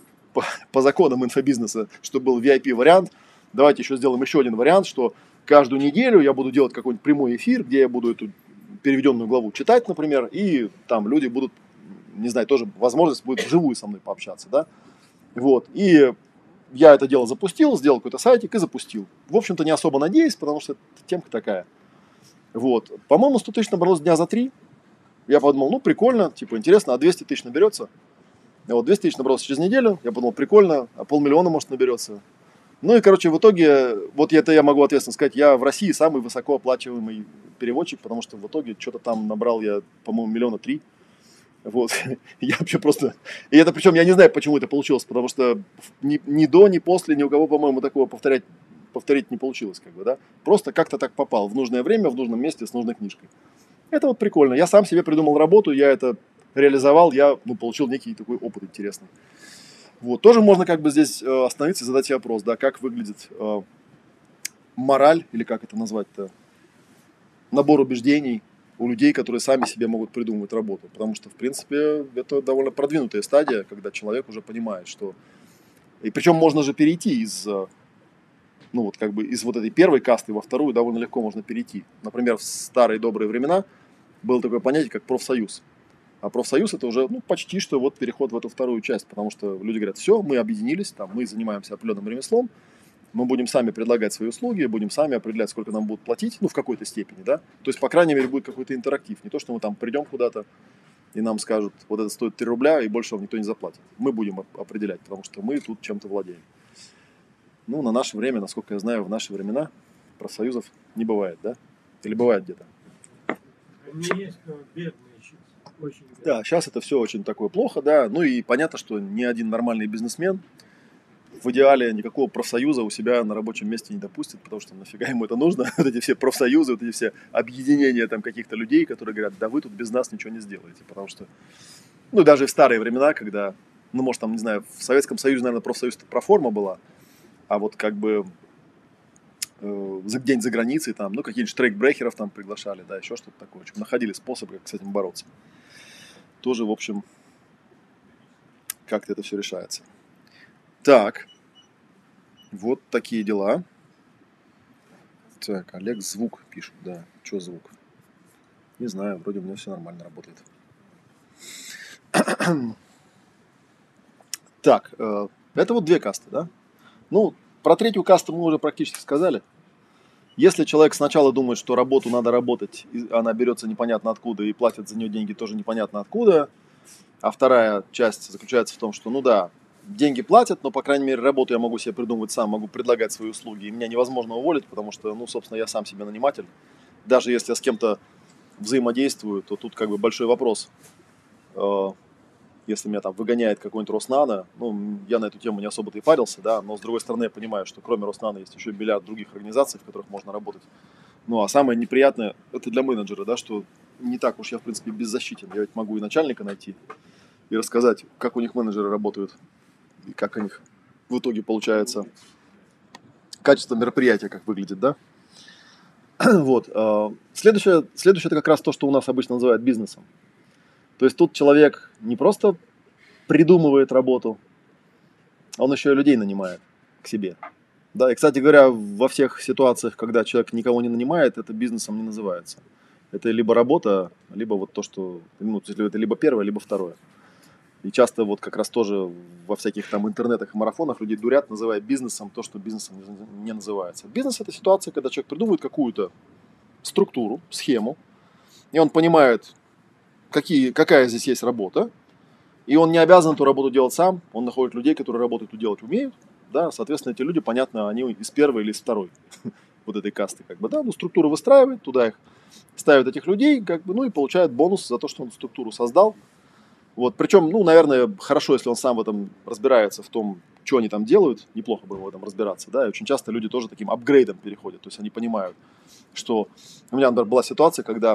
по законам инфобизнеса, чтобы был VIP-вариант, давайте еще сделаем еще один вариант, что каждую неделю я буду делать какой-нибудь прямой эфир, где я буду эту переведенную главу читать, например, и там люди будут, не знаю, тоже возможность будет вживую со мной пообщаться, да, вот, и я это дело запустил, сделал какой-то сайтик и запустил. В общем-то, не особо надеюсь, потому что темка такая. Вот, по-моему, 100 тысяч набралось дня за 3, я подумал, ну, прикольно, типа, интересно, а 200 тысяч наберется? Вот 200 тысяч набралось через неделю, я подумал, прикольно, а 500 000, может, наберется. Ну и, короче, в итоге, вот это я могу ответственно сказать, я в России самый высокооплачиваемый переводчик, потому что в итоге что-то там набрал я, по-моему, 3 000 000. Вот, я вообще просто... И это причем, я не знаю, почему это получилось, потому что ни до, ни после, ни у кого, по-моему, такого повторить не получилось, как бы, да. Просто как-то так попал в нужное время, в нужном месте, с нужной книжкой. Это вот прикольно. Я сам себе придумал работу, я это реализовал, я получил некий такой опыт интересный. Вот. Тоже можно как бы здесь остановиться и задать себе вопрос, да, как выглядит мораль, или как это назвать-то, набор убеждений у людей, которые сами себе могут придумывать работу. Потому что, в принципе, это довольно продвинутая стадия, когда человек уже понимает, что... И причем можно же перейти из, ну вот как бы из вот этой первой касты во вторую довольно легко можно перейти. Например, в старые добрые времена было такое понятие, как профсоюз. А профсоюз это уже почти что вот переход в эту вторую часть, потому что люди говорят, все, мы объединились, там, мы занимаемся определенным ремеслом, мы будем сами предлагать свои услуги, будем сами определять, сколько нам будут платить, ну, в какой-то степени, да. То есть, по крайней мере, будет какой-то интерактив. Не то, что мы там придем куда-то, и нам скажут, вот это стоит 3 рубля, и больше вам никто не заплатит. Мы будем определять, потому что мы тут чем-то владеем. Ну, на наше время, насколько я знаю, в наши времена профсоюзов не бывает, да? Или бывает где-то? Они есть, но бедные сейчас. Очень бедные. Да, сейчас это все очень такое плохо, да. Ну и понятно, что ни один нормальный бизнесмен в идеале никакого профсоюза у себя на рабочем месте не допустит, потому что нафига ему это нужно, вот эти все профсоюзы, вот эти все объединения там каких-то людей, которые говорят, да вы тут без нас ничего не сделаете, потому что, ну даже в старые времена, когда, ну может там, не знаю, в Советском Союзе, наверное, профсоюз-то проформа была, а вот как бы день за границей, там, ну каких-нибудь штрейкбрехеров там приглашали, да, еще что-то такое, находили способы, как с этим бороться. Тоже, в общем, как-то это все решается. Так, вот такие дела. Так, Олег звук пишет, да. Что звук? Не знаю, вроде у меня все нормально работает. Так, это вот 2 касты, да? Ну, про 3-ю касту мы уже практически сказали. Если человек сначала думает, что работу надо работать, и она берется непонятно откуда, и платят за нее деньги тоже непонятно откуда, а вторая часть заключается в том, что, ну да, деньги платят, но, по крайней мере, работу я могу себе придумывать сам, могу предлагать свои услуги, и меня невозможно уволить, потому что, ну, собственно, я сам себе наниматель. Даже если я с кем-то взаимодействую, то тут как бы большой вопрос. Если меня там выгоняет какой-нибудь Роснано, ну, я на эту тему не особо-то и парился, да, но, с другой стороны, я понимаю, что кроме Роснано есть еще миллиард других организаций, в которых можно работать. Ну, а самое неприятное, это для менеджера, да, что не так уж я, в принципе, беззащитен. Я ведь могу и начальника найти, и рассказать, как у них менеджеры работают, и как у них в итоге получается качество мероприятия, как выглядит, да? Вот. Следующее это как раз то, что у нас обычно называют бизнесом. То есть тут человек не просто придумывает работу, он еще и людей нанимает к себе. Да, и, кстати говоря, во всех ситуациях, когда человек никого не нанимает, это бизнесом не называется. Это либо работа, либо вот то, что, ну, это либо первое, либо второе. И часто вот как раз тоже во всяких там интернетах и марафонах людей дурят, называя бизнесом то, что бизнесом не называется. Бизнес – это ситуация, когда человек придумывает какую-то структуру, схему, и он понимает, какая здесь есть работа, и он не обязан эту работу делать сам, он находит людей, которые работу эту делать умеют, да, соответственно, эти люди, понятно, они из первой или из второй вот этой касты, как бы, да, ну, структуру выстраивает, туда их ставят этих людей, как бы, ну, и получает бонус за то, что он структуру создал. Вот, причем, ну, наверное, хорошо, если он сам в этом разбирается, в том, что они там делают, неплохо бы в этом разбираться, да, и очень часто люди тоже таким апгрейдом переходят, то есть они понимают, что у меня, например, была ситуация, когда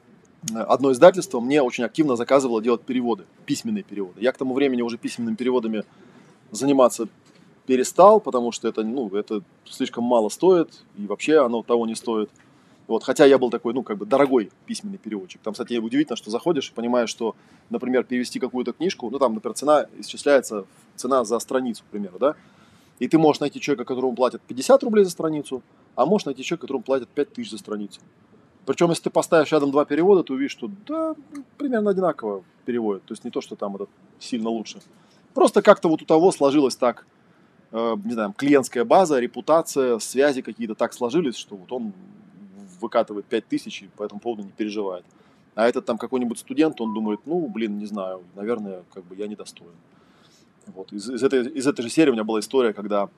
одно издательство мне очень активно заказывало делать переводы, письменные переводы. Я к тому времени уже письменными переводами заниматься перестал, потому что это, ну, это слишком мало стоит, и вообще оно того не стоит. Вот, хотя я был такой, ну, как бы дорогой письменный переводчик. Там, кстати, удивительно, что заходишь и понимаешь, что, например, перевести какую-то книжку, ну, там, например, цена исчисляется, цена за страницу, к примеру, да, и ты можешь найти человека, которому платят 50 рублей за страницу, а можешь найти человека, которому платят 5000 за страницу. Причем, если ты поставишь рядом два перевода, ты увидишь, что, да, примерно одинаково переводят. То есть не то, что там это сильно лучше. Просто как-то вот у того сложилось так, не знаю, клиентская база, репутация, связи какие-то так сложились, что вот он выкатывает 5000 и по этому поводу не переживает. А этот там какой-нибудь студент, он думает, ну, блин, не знаю, наверное, как бы я недостоин. Вот. Из этой же серии у меня была история, когда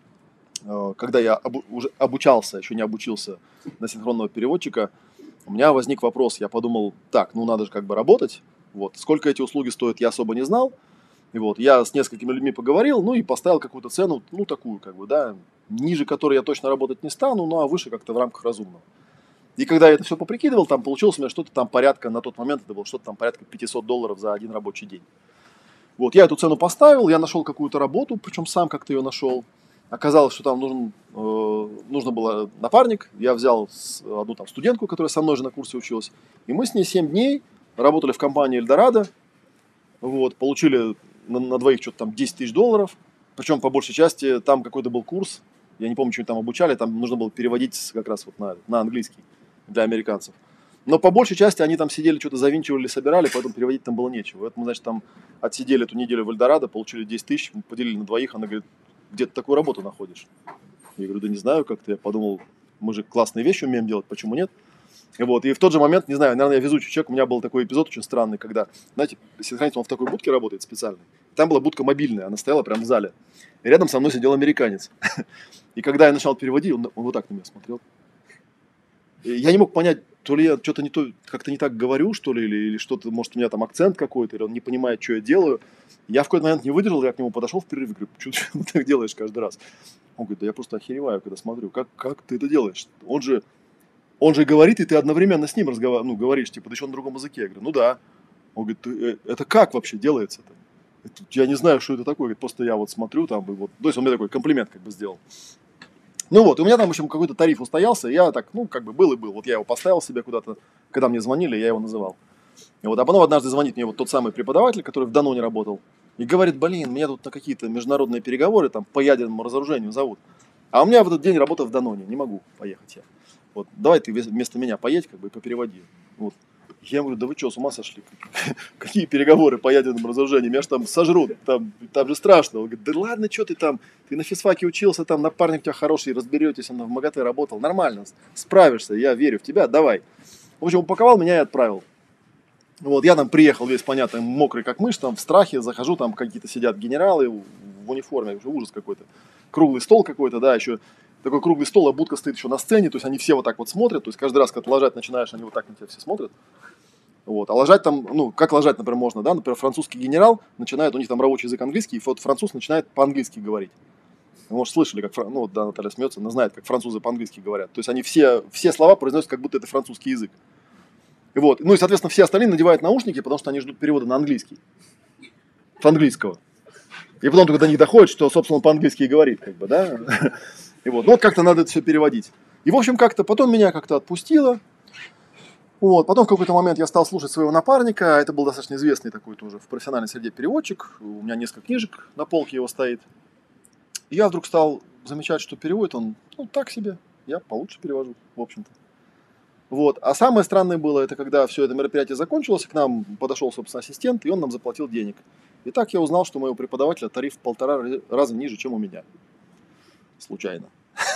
я уже обучался, еще не обучился на синхронного переводчика, у меня возник вопрос, я подумал, так, ну надо же как бы работать, вот, сколько эти услуги стоят, я особо не знал, и вот, я с несколькими людьми поговорил, ну и поставил какую-то цену, ну такую, как бы, да, ниже которой я точно работать не стану, ну а выше как-то в рамках разумного. И когда я это все поприкидывал, там получилось у меня что-то там порядка, на тот момент это было что-то там порядка $500 за один рабочий день. Вот, я эту цену поставил, я нашел какую-то работу, причем сам как-то ее нашел. Оказалось, что там нужно было напарник. Я взял одну там студентку, которая со мной же на курсе училась. И мы с ней 7 дней работали в компании Эльдорадо. Вот, получили на двоих что-то там $10 000. Причем по большей части там какой-то был курс. Я не помню, что там обучали. Там нужно было переводить как раз вот на английский для американцев. Но по большей части они там сидели, что-то завинчивали, собирали, поэтому переводить там было нечего. Вот мы, значит, там отсидели эту неделю в Эльдорадо, получили 10 000, мы поделили на двоих. Она говорит, где ты такую работу находишь? Я говорю, да не знаю, как-то я подумал, мы же классные вещи умеем делать, почему нет? Вот, и в тот же момент, не знаю, наверное, я везучий человек, у меня был такой эпизод очень странный, когда, знаете, синхронист, он в такой будке работает специальной. Там была будка мобильная, она стояла прямо в зале. И рядом со мной сидел американец. И когда я начал переводить, он вот так на меня смотрел. И я не мог понять, то ли я что-то не то, как-то не так говорю, что ли, или что-то, может, у меня там акцент какой-то, или он не понимает, что я делаю. Я в какой-то момент не выдержал, я к нему подошел в перерыв, говорю, что ты так делаешь каждый раз? Он говорит, да я просто охереваю, когда смотрю, как ты это делаешь? Он же говорит, и ты одновременно с ним говоришь, типа, да еще на другом языке. Я говорю, ну да. Он говорит, это как вообще делается-то? Я не знаю, что это такое, говорит, просто я вот смотрю там, и вот, то есть он мне такой комплимент как бы сделал. Ну вот, у меня там, в общем, какой-то тариф устоялся, я так, ну, как бы был и был. Вот я его поставил себе куда-то, когда мне звонили, я его называл. И вот, а потом однажды звонит мне вот тот самый преподаватель, который в Даноне работал, и говорит, блин, меня тут на какие-то международные переговоры там по ядерному разоружению зовут. А у меня в этот день работа в Даноне, не могу поехать я. Вот, давай ты вместо меня поедь, как бы, и попереводи. Вот. Я говорю, да вы что, с ума сошли? Какие переговоры по ядерному разоружению? Меня же там сожрут, там же страшно. Он говорит, да ладно, что ты там, ты на физфаке учился, там напарник у тебя хороший, разберетесь, он в МАГАТЭ работал, нормально, справишься, я верю в тебя, давай. В общем, упаковал меня и отправил. Вот, я там приехал весь, понятно, мокрый как мышь, там в страхе, захожу, там какие-то сидят генералы в униформе, ужас какой-то. Круглый стол какой-то, да, еще такой круглый стол, а будка стоит еще на сцене, то есть они все вот так вот смотрят, то есть каждый раз, когда ты ложать начинаешь, они вот так на тебя все смотрят. Вот. А ложать там, ну, как ложать, например, можно, да, например, французский генерал начинает, у них там рабочий язык английский, и вот француз начинает по-английски говорить. Вы, может, слышали, как, ну, вот, да, Наталья смеется, она знает, как французы по-английски говорят. То есть они все слова произносят, как будто это французский язык. Вот. Ну и, соответственно, все остальные надевают наушники, потому что они ждут перевода на английский. С английского. И потом только до них доходит, что, собственно, он по-английски и говорит, как бы, да. И вот, ну вот как-то надо это все переводить. И, в общем, как-то потом меня как-то отпустило. Вот. Потом в какой-то момент я стал слушать своего напарника. Это был достаточно известный такой тоже в профессиональной среде переводчик. У меня несколько книжек на полке его стоит. И я вдруг стал замечать, что переводит он, ну, так себе. Я получше перевожу, в общем-то. Вот. А самое странное было, это когда все это мероприятие закончилось, к нам подошел, собственно, ассистент, и он нам заплатил денег. И так я узнал, что у моего преподавателя тариф в 1,5 раза ниже, чем у меня. Случайно.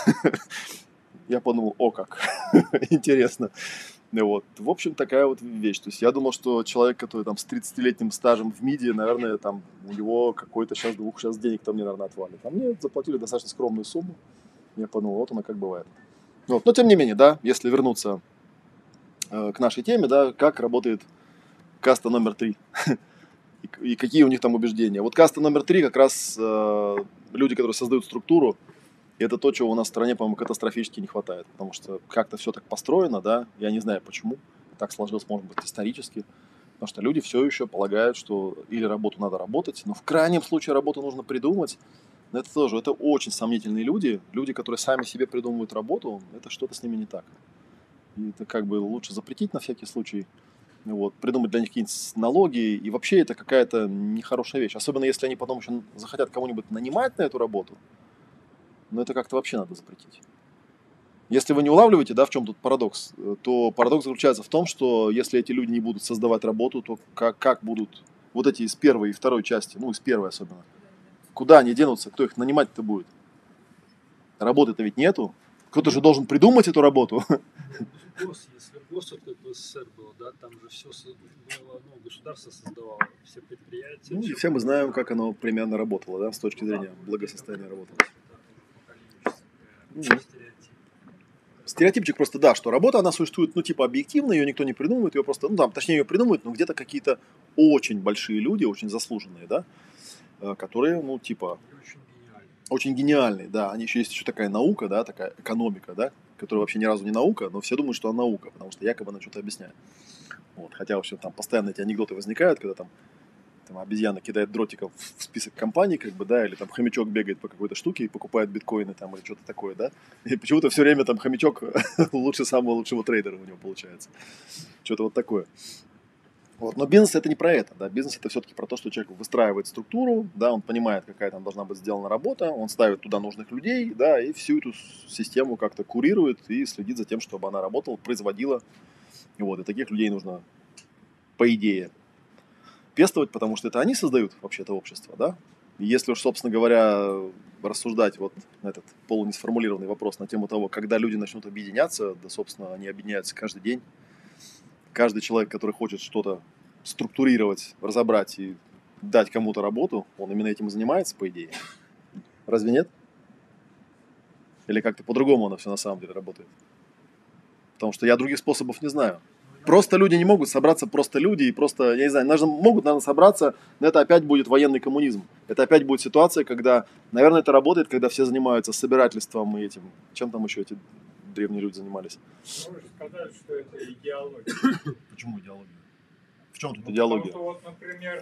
Я подумал, о как, интересно. Вот. В общем, такая вот вещь. То есть я думал, что человек, который там с 30-летним стажем в МИДе, наверное, там у него какой-то сейчас денег там мне, наверное, отвалит. А мне заплатили достаточно скромную сумму. Я подумал, вот оно как бывает. Вот. Но тем не менее, да, если вернуться к нашей теме, да, как работает каста номер 3 и какие у них там убеждения. Вот каста номер 3 как раз люди, которые создают структуру, и это то, чего у нас в стране, по-моему, катастрофически не хватает, потому что как-то все так построено, да, я не знаю почему, так сложилось, может быть, исторически, потому что люди все еще полагают, что или работу надо работать, но в крайнем случае работу нужно придумать. Но это тоже, это очень сомнительные люди, которые сами себе придумывают работу, это что-то с ними не так. И это как бы лучше запретить на всякий случай, вот, придумать для них какие-нибудь налоги, и вообще это какая-то нехорошая вещь, особенно если они потом еще захотят кого-нибудь нанимать на эту работу. Но это как-то вообще надо запретить. Если вы не улавливаете, да, в чем тут парадокс, то парадокс заключается в том, что если эти люди не будут создавать работу, то как будут вот эти из первой и второй части, ну, из первой особенно, куда они денутся, кто их нанимать-то будет? Работы-то ведь нету. Кто-то же должен придумать эту работу. Если ГОС, вот как в СССР было, да, там же все было, ну, государство создавало все предприятия. Ну, и все мы знаем, как оно примерно работало, да, с точки зрения благосостояния работало. Стереотипчик просто, да, что работа, она существует, ну, типа, объективно, ее никто не придумывает, ее просто, ну, там, точнее, ее придумывают, но где-то какие-то очень большие люди, очень заслуженные, да, которые, ну, типа, очень гениальные, да, они еще есть еще такая наука, да, такая экономика, да, которая вообще ни разу не наука, но все думают, что она наука, потому что якобы она что-то объясняет. Вот, хотя вообще там постоянно эти анекдоты возникают, когда там обезьяна кидает дротиков в список компаний, как бы, да, или там хомячок бегает по какой-то штуке и покупает биткоины там или что-то такое, да, и почему-то все время там хомячок лучше самого лучшего трейдера у него получается. Что-то вот такое. Вот. Но бизнес это не про это, да, бизнес это все-таки про то, что человек выстраивает структуру, да, он понимает, какая там должна быть сделана работа, он ставит туда нужных людей, да, и всю эту систему как-то курирует и следит за тем, чтобы она работала, производила, вот, и таких людей нужно, по идее, пестовать, потому что это они создают вообще это общество, да, и если уж, собственно говоря, рассуждать вот на этот полунесформулированный вопрос на тему того, когда люди начнут объединяться, да, собственно, они объединяются каждый день. Каждый человек, который хочет что-то структурировать, разобрать и дать кому-то работу, он именно этим и занимается, по идее. Разве нет? Или как-то по-другому оно все на самом деле работает? Потому что я других способов не знаю. Просто люди не могут собраться, просто люди, и просто, я не знаю, могут, наверное, собраться, но это опять будет военный коммунизм. Это опять будет ситуация, когда, наверное, это работает, когда все занимаются собирательством и этим. Чем там еще эти древние люди занимались? Можно сказать, что это идеология. Почему идеология? В чем тут идеология? Потому что, вот, например,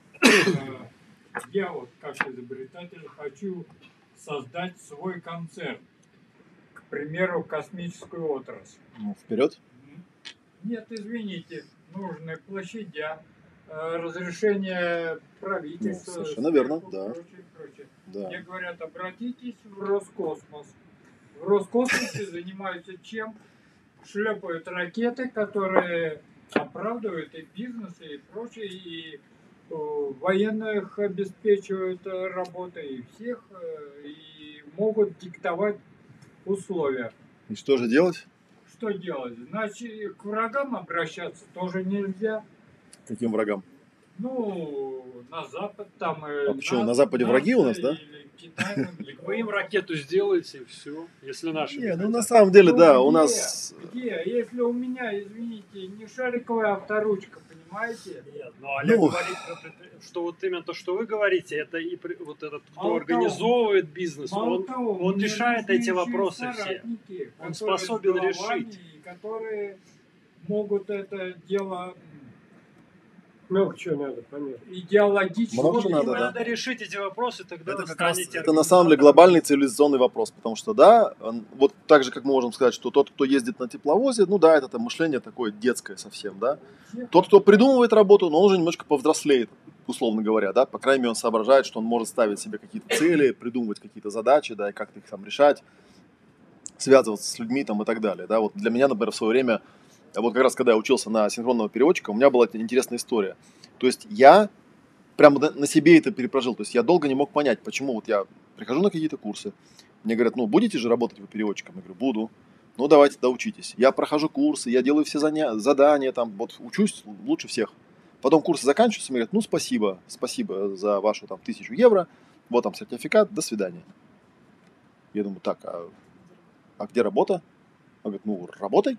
я вот как изобретатель хочу создать свой концерн. К примеру, космическую отрасль. Ну, вперед. Нет, извините, нужны площадя, разрешение правительства. Ну, совершенно верно, да. Прочее. Да. Мне говорят, обратитесь в Роскосмос. В Роскосмосе занимаются чем? Шлепают ракеты, которые оправдывают и бизнес, и прочее, и военных обеспечивают работой, и всех, и могут диктовать условия. И что же делать? Что делать? Значит, к врагам обращаться тоже нельзя. Каким врагам? Ну, на Запад там... А почему? На Западе враги у нас, да? Китай, Вы им ракету сделаете, и все. Если наши. Не, ну на самом деле, да, у где? нас... Где? Если у меня, извините, не шариковая авторучка, понимаете? Нет, но Олег Ну. говорит, что вот именно то, что вы говорите, это и вот этот, кто Мало организовывает бизнес, Мало того, он мне решает нужны эти еще и вопросы все. соратники, Он которые способен с головами, решить. и которые могут это дело, много чего надо, понятно, идеологически. Много чего надо, да. Надо решить эти вопросы, тогда Это вы как раз, станете это на самом деле глобальный цивилизационный вопрос, потому что, да, вот так же, как мы можем сказать, что тот, кто ездит на тепловозе, ну да, это там мышление такое детское совсем, да. Тот, кто придумывает работу, но он уже немножко повзрослеет, условно говоря, да, по крайней мере, он соображает, что он может ставить себе какие-то цели, придумывать какие-то задачи, да, и как-то их там решать, связываться с людьми там и так далее, да. Вот для меня, например, в свое время, вот как раз когда я учился на синхронного переводчика, у меня была интересная история. То есть я прямо на себе это перепрожил. То есть я долго не мог понять, почему вот я прихожу на какие-то курсы, мне говорят, ну, будете же работать вы переводчиком? Я говорю, буду. Ну, давайте, да, учитесь. Я прохожу курсы, я делаю все задания, там, вот, учусь лучше всех. Потом курсы заканчиваются, мне говорят, ну, спасибо за вашу, там, 1000 евро, вот там сертификат, до свидания. Я думаю, так, а где работа? Он говорит, ну, работай.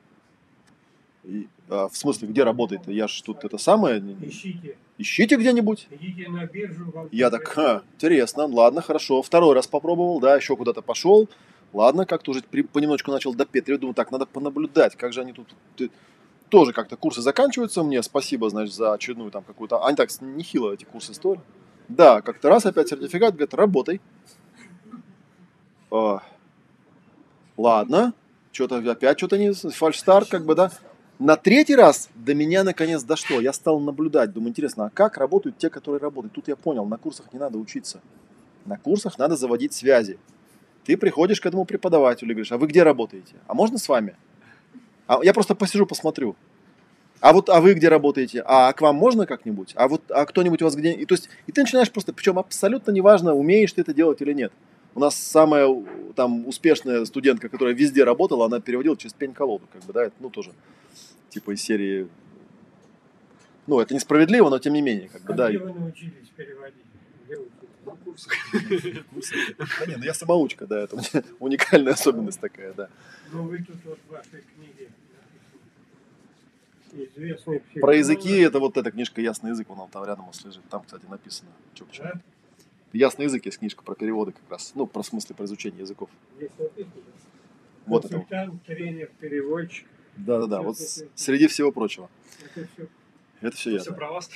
В смысле, где работает? Я ж тут это самое... Ищите где-нибудь. Идите на биржу. Я так, интересно, ладно, хорошо. Второй раз попробовал, да, еще куда-то пошел. Ладно, как-то уже понемножку начал допетривать. Думаю, так, надо понаблюдать, как же они тут... Тоже как-то курсы заканчиваются мне. Спасибо, значит, за очередную там какую-то... Они так нехило эти курсы стоят. Да, как-то раз опять сертификат, говорит, работай. Ладно, что-то опять что-то не... Фальшстарт, как бы, да. На третий раз до меня наконец дошло. Я стал наблюдать. Думаю, интересно, а как работают те, которые работают? Тут я понял, на курсах не надо учиться. На курсах надо заводить связи. Ты приходишь к этому преподавателю и говоришь, а вы где работаете? А можно с вами? Я просто посижу, посмотрю. А вы где работаете? А к вам можно как-нибудь? А кто-нибудь у вас где? И ты начинаешь просто, причем абсолютно неважно, умеешь ты это делать или нет. У нас самая там успешная студентка, которая везде работала, она переводила через пень-колоду, как бы, да, это, ну, тоже, типа из серии, ну, это несправедливо, но тем не менее, как бы, да. Где вы научились переводить? на курсах. Да нет, ну я самоучка, да, это уникальная особенность такая, да. Ну, вы тут вот в вашей книге известный психолог. Про языки, это вот эта книжка «Ясный язык», вон там рядом у вас лежит, там, кстати, написано. Да? «Ясный язык» есть книжка про переводы как раз, ну, про смысле, про изучение языков. Здесь написано, да? Вот это. Консультант, тренер, переводчик. Да, вот среди всего прочего. Это все я. Все про вас.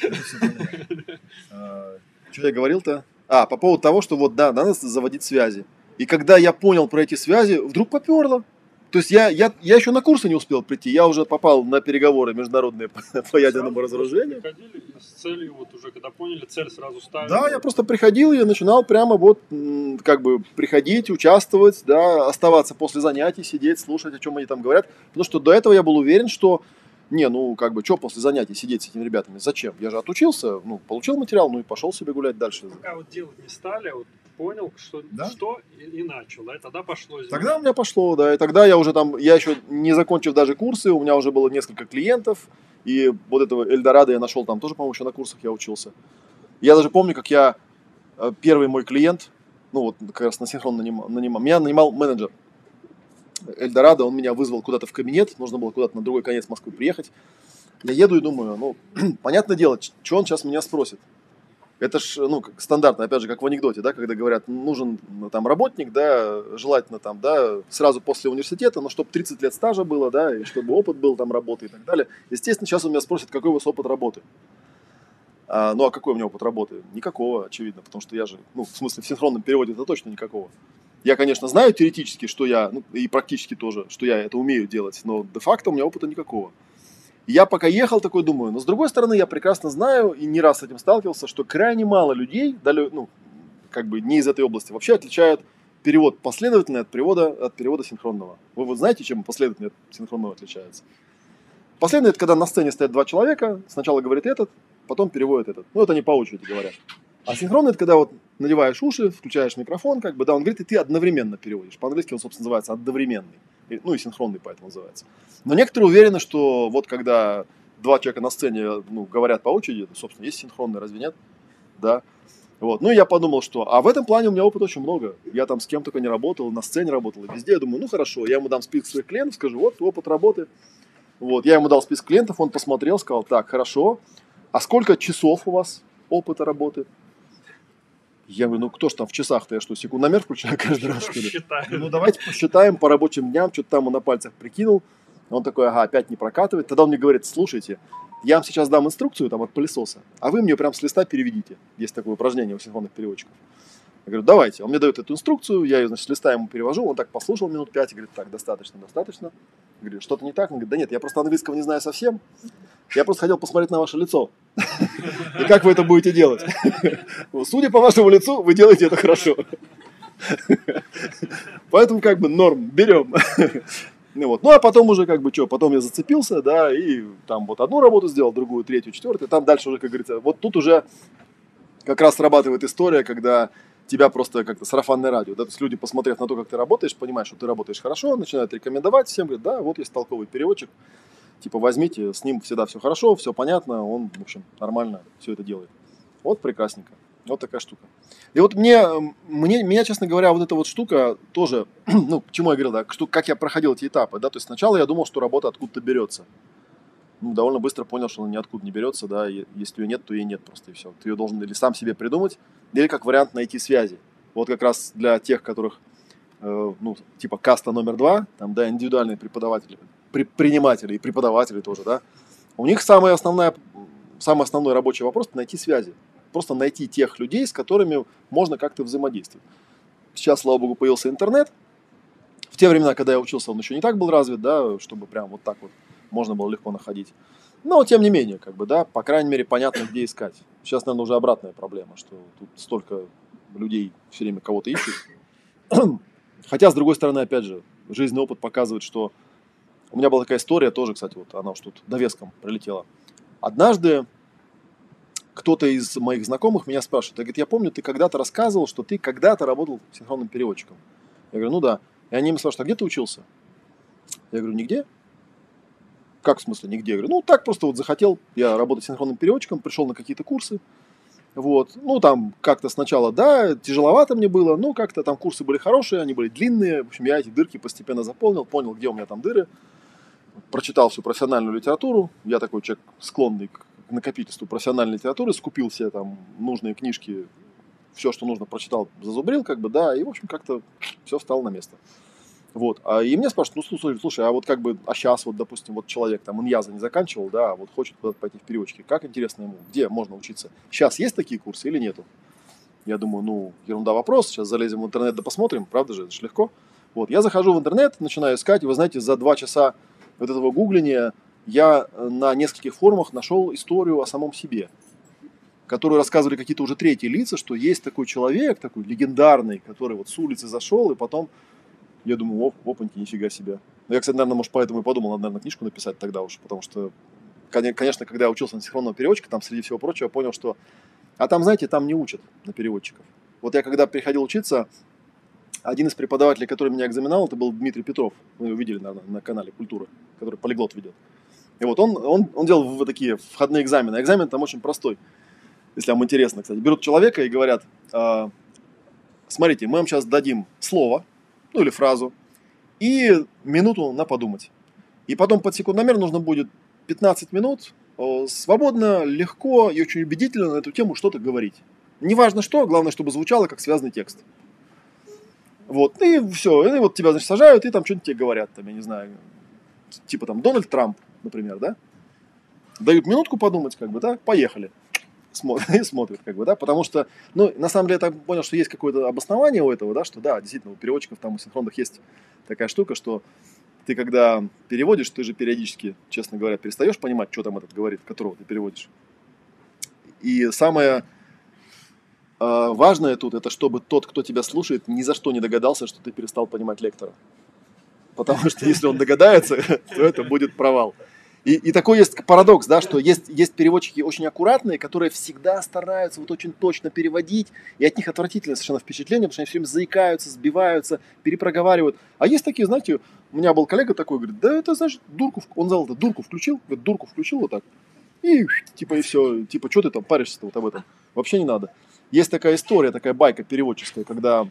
Что я говорил-то? По поводу того, что вот, да, надо заводить связи. И когда я понял про эти связи, вдруг поперло. То есть я еще на курсы не успел прийти, я уже попал на переговоры международные по ядерному разоружению. Приходили с целью, вот уже когда поняли, цель сразу ставили. Да, я просто приходил и начинал прямо вот как бы приходить, участвовать, да, оставаться после занятий, сидеть, слушать, о чем они там говорят. Потому что до этого я был уверен, что как бы, что после занятий сидеть с этими ребятами? Зачем? Я же отучился, получил материал, и пошел себе гулять дальше. Пока вот делать не стали, вот понял, что и начал, да, и тогда пошло. Тогда у меня пошло, да, и тогда я уже я еще не закончив даже курсы, у меня уже было несколько клиентов, и вот этого Эльдорадо я нашел там тоже, по-моему, еще на курсах я учился. Я даже помню, как первый мой клиент, как раз на синхрон меня нанимал менеджер Эльдорадо, он меня вызвал куда-то в кабинет, нужно было куда-то на другой конец Москвы приехать. Я еду и думаю, понятное дело, что он сейчас меня спросит. Это ж, как стандартно, опять же, как в анекдоте, да, когда говорят, нужен там работник, да, желательно там, да, сразу после университета, но чтобы 30 лет стажа было, да, и чтобы опыт был там работы и так далее. Естественно, сейчас он меня спросит, какой у вас опыт работы. А какой у меня опыт работы? Никакого, очевидно, потому что я же, в смысле, в синхронном переводе это точно никакого. Я, конечно, знаю теоретически, что я, и практически тоже, что я это умею делать, но де-факто у меня опыта никакого. И я пока ехал, такой думаю, но с другой стороны, я прекрасно знаю и не раз с этим сталкивался, что крайне мало людей, как бы не из этой области, вообще отличают перевод последовательный от перевода синхронного. Вы вот знаете, чем последовательный от синхронного отличается? Последовательный – это когда на сцене стоят два человека, сначала говорит этот, потом переводит этот. Это они по очереди говорят. А синхронный – это когда вот надеваешь уши, включаешь микрофон, как бы, да, он говорит, и ты одновременно переводишь. По-английски он, собственно, называется одновременный. И синхронный поэтому называется. Но некоторые уверены, что вот когда два человека на сцене говорят по очереди, это, собственно, есть синхронный, разве нет? Да. Вот. Я подумал, что в этом плане у меня опыта очень много. Я там с кем только не работал, на сцене работал, и везде. Я думаю, хорошо, я ему дам список своих клиентов, скажу, вот опыт работы. Вот. Я ему дал список клиентов, он посмотрел, сказал, так, хорошо, а сколько часов у вас опыта работы? Я говорю, кто ж там в часах-то, я что, секундомер включаю каждый раз, что ли? Давайте посчитаем по рабочим дням, что-то там он на пальцах прикинул. Он такой, ага, опять не прокатывает. Тогда он мне говорит, слушайте, я вам сейчас дам инструкцию там от пылесоса, а вы мне прям с листа переведите. Есть такое упражнение у синхронных переводчиков. Я говорю, давайте. Он мне дает эту инструкцию, я ее, значит, с листа ему перевожу. Он так послушал минут 5 и говорит, так, достаточно. Я говорю, что-то не так? Он говорит, да нет, я просто английского не знаю совсем. Я просто хотел посмотреть на ваше лицо. И как вы это будете делать? Судя по вашему лицу, вы делаете это хорошо. Поэтому как бы норм, берем. Ну а потом уже как бы что, потом я зацепился, да, и там вот одну работу сделал, другую, третью, четвертую. Там дальше уже, как говорится, вот тут уже как раз срабатывает история, когда тебя просто как-то сарафанное радио, да, то есть люди, посмотрев на то, как ты работаешь, понимают, что ты работаешь хорошо, начинают рекомендовать всем, говорят, да, вот есть толковый переводчик, типа возьмите, с ним всегда все хорошо, все понятно, он, в общем, нормально все это делает. Вот прекрасненько, вот такая штука. И вот меня, честно говоря, вот эта вот штука тоже, ну, к чему я говорил, да, как я проходил эти этапы, да, то есть сначала я думал, что работа откуда-то берется. Ну, довольно быстро понял, что она ниоткуда не берется, да, если ее нет, то ее нет просто, и все. Ты ее должен или сам себе придумать, или как вариант найти связи. Вот как раз для тех, которых, ну, типа каста номер 2, там, да, индивидуальные преподаватели, предприниматели и преподаватели тоже, да, у них самый основной рабочий вопрос – найти связи. Просто найти тех людей, с которыми можно как-то взаимодействовать. Сейчас, слава богу, появился интернет. В те времена, когда я учился, он еще не так был развит, да, чтобы прям вот так вот можно было легко находить. Но, тем не менее, как бы, да, по крайней мере, понятно, где искать. Сейчас, наверное, уже обратная проблема, что тут столько людей все время кого-то ищут. Хотя, с другой стороны, опять же, жизненный опыт показывает, что у меня была такая история тоже, кстати, вот она уж тут довеском прилетела. Однажды кто-то из моих знакомых меня спрашивает, говорит, я помню, ты когда-то рассказывал, что ты когда-то работал синхронным переводчиком. Я говорю, ну да. И они мне спрашивают, а где ты учился? Я говорю, нигде. Как в смысле нигде? Я говорю, ну так просто вот захотел я работать синхронным переводчиком, пришел на какие-то курсы. Вот. Ну там как-то сначала, да, тяжеловато мне было, но как-то там курсы были хорошие, они были длинные. В общем, я эти дырки постепенно заполнил, понял, где у меня там дыры. Прочитал всю профессиональную литературу. Я такой человек, склонный к накопительству профессиональной литературы, скупил все там нужные книжки, все, что нужно, прочитал, зазубрил, как бы, да, и, в общем, как-то все встало на место. Вот. И мне спрашивают, ну, слушай, а вот как бы, а сейчас вот, допустим, вот человек там иньяза не заканчивал, да, вот хочет куда-то пойти в переводчики, как интересно ему, где можно учиться? Сейчас есть такие курсы или нету? Я думаю, ну, ерунда вопрос, сейчас залезем в интернет да посмотрим, правда же, это же легко. Вот, я захожу в интернет, начинаю искать, и вы знаете, за 2 часа вот этого гугления я на нескольких форумах нашел историю о самом себе, которую рассказывали какие-то уже третьи лица, что есть такой человек, такой легендарный, который вот с улицы зашел, и потом, я думаю, опаньки, нифига себе. Я, кстати, наверное, может, поэтому и подумал, надо, наверное, книжку написать тогда уж, потому что, конечно, когда я учился на синхронного переводчика, там, среди всего прочего, понял, что, а там, знаете, там не учат на переводчиков. Вот я, когда приходил учиться, один из преподавателей, который меня экзаменовал, это был Дмитрий Петров. Вы его видели, наверное, на канале «Культура», который полиглот ведет. И вот он делал вот такие входные экзамены. Экзамен там очень простой, если вам интересно, кстати. Берут человека и говорят, смотрите, мы вам сейчас дадим слово, ну или фразу, и минуту на подумать. И потом под секундомер нужно будет 15 минут свободно, легко и очень убедительно на эту тему что-то говорить. Неважно что, главное, чтобы звучало как связанный текст. Вот, и все, и вот тебя, значит, сажают, и там что-нибудь тебе говорят, там, я не знаю, типа там Дональд Трамп, например, да, дают минутку подумать, как бы, да, поехали, смотрят, как бы, да, потому что, ну, на самом деле я так понял, что есть какое-то обоснование у этого, да, что, да, действительно, у переводчиков там, у синхронных есть такая штука, что ты, когда переводишь, ты же периодически, честно говоря, перестаешь понимать, что там этот говорит, которого ты переводишь, и самое важное тут, это чтобы тот, кто тебя слушает, ни за что не догадался, что ты перестал понимать лектора. Потому что если он догадается, то это будет провал. И такой есть парадокс, да, что есть переводчики очень аккуратные, которые всегда стараются вот очень точно переводить, и от них отвратительное совершенно впечатление, потому что они все время заикаются, сбиваются, перепроговаривают. А есть такие, знаете, у меня был коллега такой, говорит, да это, значит, дурку, он взял это, дурку включил, говорит, дурку включил вот так, и типа и все, типа, что ты там паришься-то вот об этом, вообще не надо. Есть такая история, такая байка переводческая, когда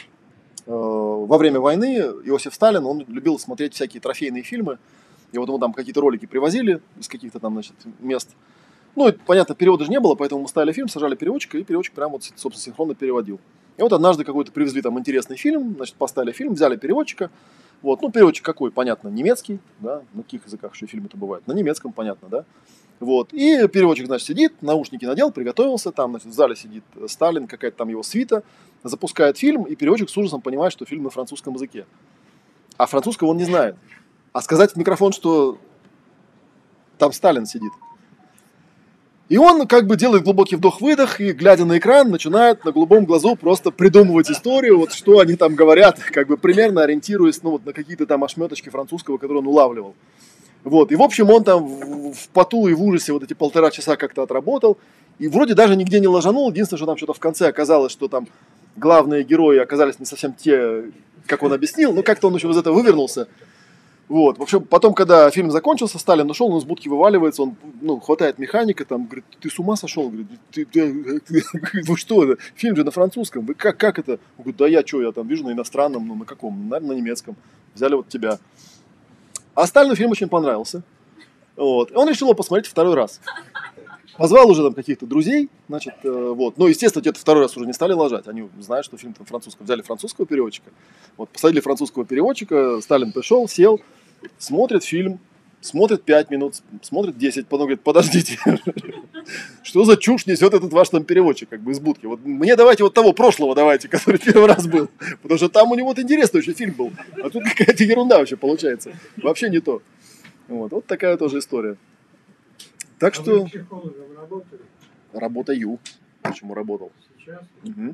во время войны Иосиф Сталин, он любил смотреть всякие трофейные фильмы, и вот ему там какие-то ролики привозили из каких-то там, значит, мест. Ну, понятно, перевода же не было, поэтому мы ставили фильм, сажали переводчика, и переводчик прям вот, собственно, синхронно переводил. И вот однажды какой-то привезли там интересный фильм, значит, поставили фильм, взяли переводчика, Вот, ну, переводчик какой, понятно, немецкий, да, на каких языках еще фильмы-то бывают, на немецком, понятно, да. Вот, и переводчик, значит, сидит, наушники надел, приготовился, там, значит, в зале сидит Сталин, какая-то там его свита, запускает фильм, и переводчик с ужасом понимает, что фильм на французском языке. А французского он не знает. А сказать в микрофон, что там Сталин сидит. И он как бы делает глубокий вдох-выдох и, глядя на экран, начинает на голубом глазу просто придумывать историю, вот что они там говорят, как бы примерно ориентируясь, ну, вот на какие-то там ошметочки французского, которые он улавливал. Вот, и в общем он там в поту и в ужасе вот эти 1,5 часа как-то отработал, и вроде даже нигде не ложанул, единственное, что там что-то в конце оказалось, что там главные герои оказались не совсем те, как он объяснил, но как-то он еще из этого вывернулся. Вот, в общем, потом, когда фильм закончился, Сталин ушел, он из будки вываливается, он, ну, хватает механика, там, говорит, ты с ума сошел? Говорит, вы что, это? Фильм же на французском, вы как это? Он говорит, да я что, я там вижу на иностранном, ну, на каком? Наверное, на немецком. Взяли вот тебя. А Сталину фильм очень понравился. Вот, и он решил его посмотреть второй раз. Позвал уже там каких-то друзей, значит, вот. Ну, естественно, те-то второй раз уже не стали ложать. Они знают, что фильм там французский. Взяли французского переводчика. Вот, посадили французского переводчика, Сталин пришел, сел, смотрит фильм, смотрит 5 минут, смотрит 10, потом говорит, подождите, что за чушь несет этот ваш там переводчик, как бы из будки. Вот мне давайте вот того прошлого давайте, который первый раз был. Потому что там у него вот интересный еще фильм был. А тут какая-то ерунда вообще получается. Вообще не то. Вот такая тоже история. Так что... Вы психологом работали? Работаю. Почему работал? Сейчас? Угу.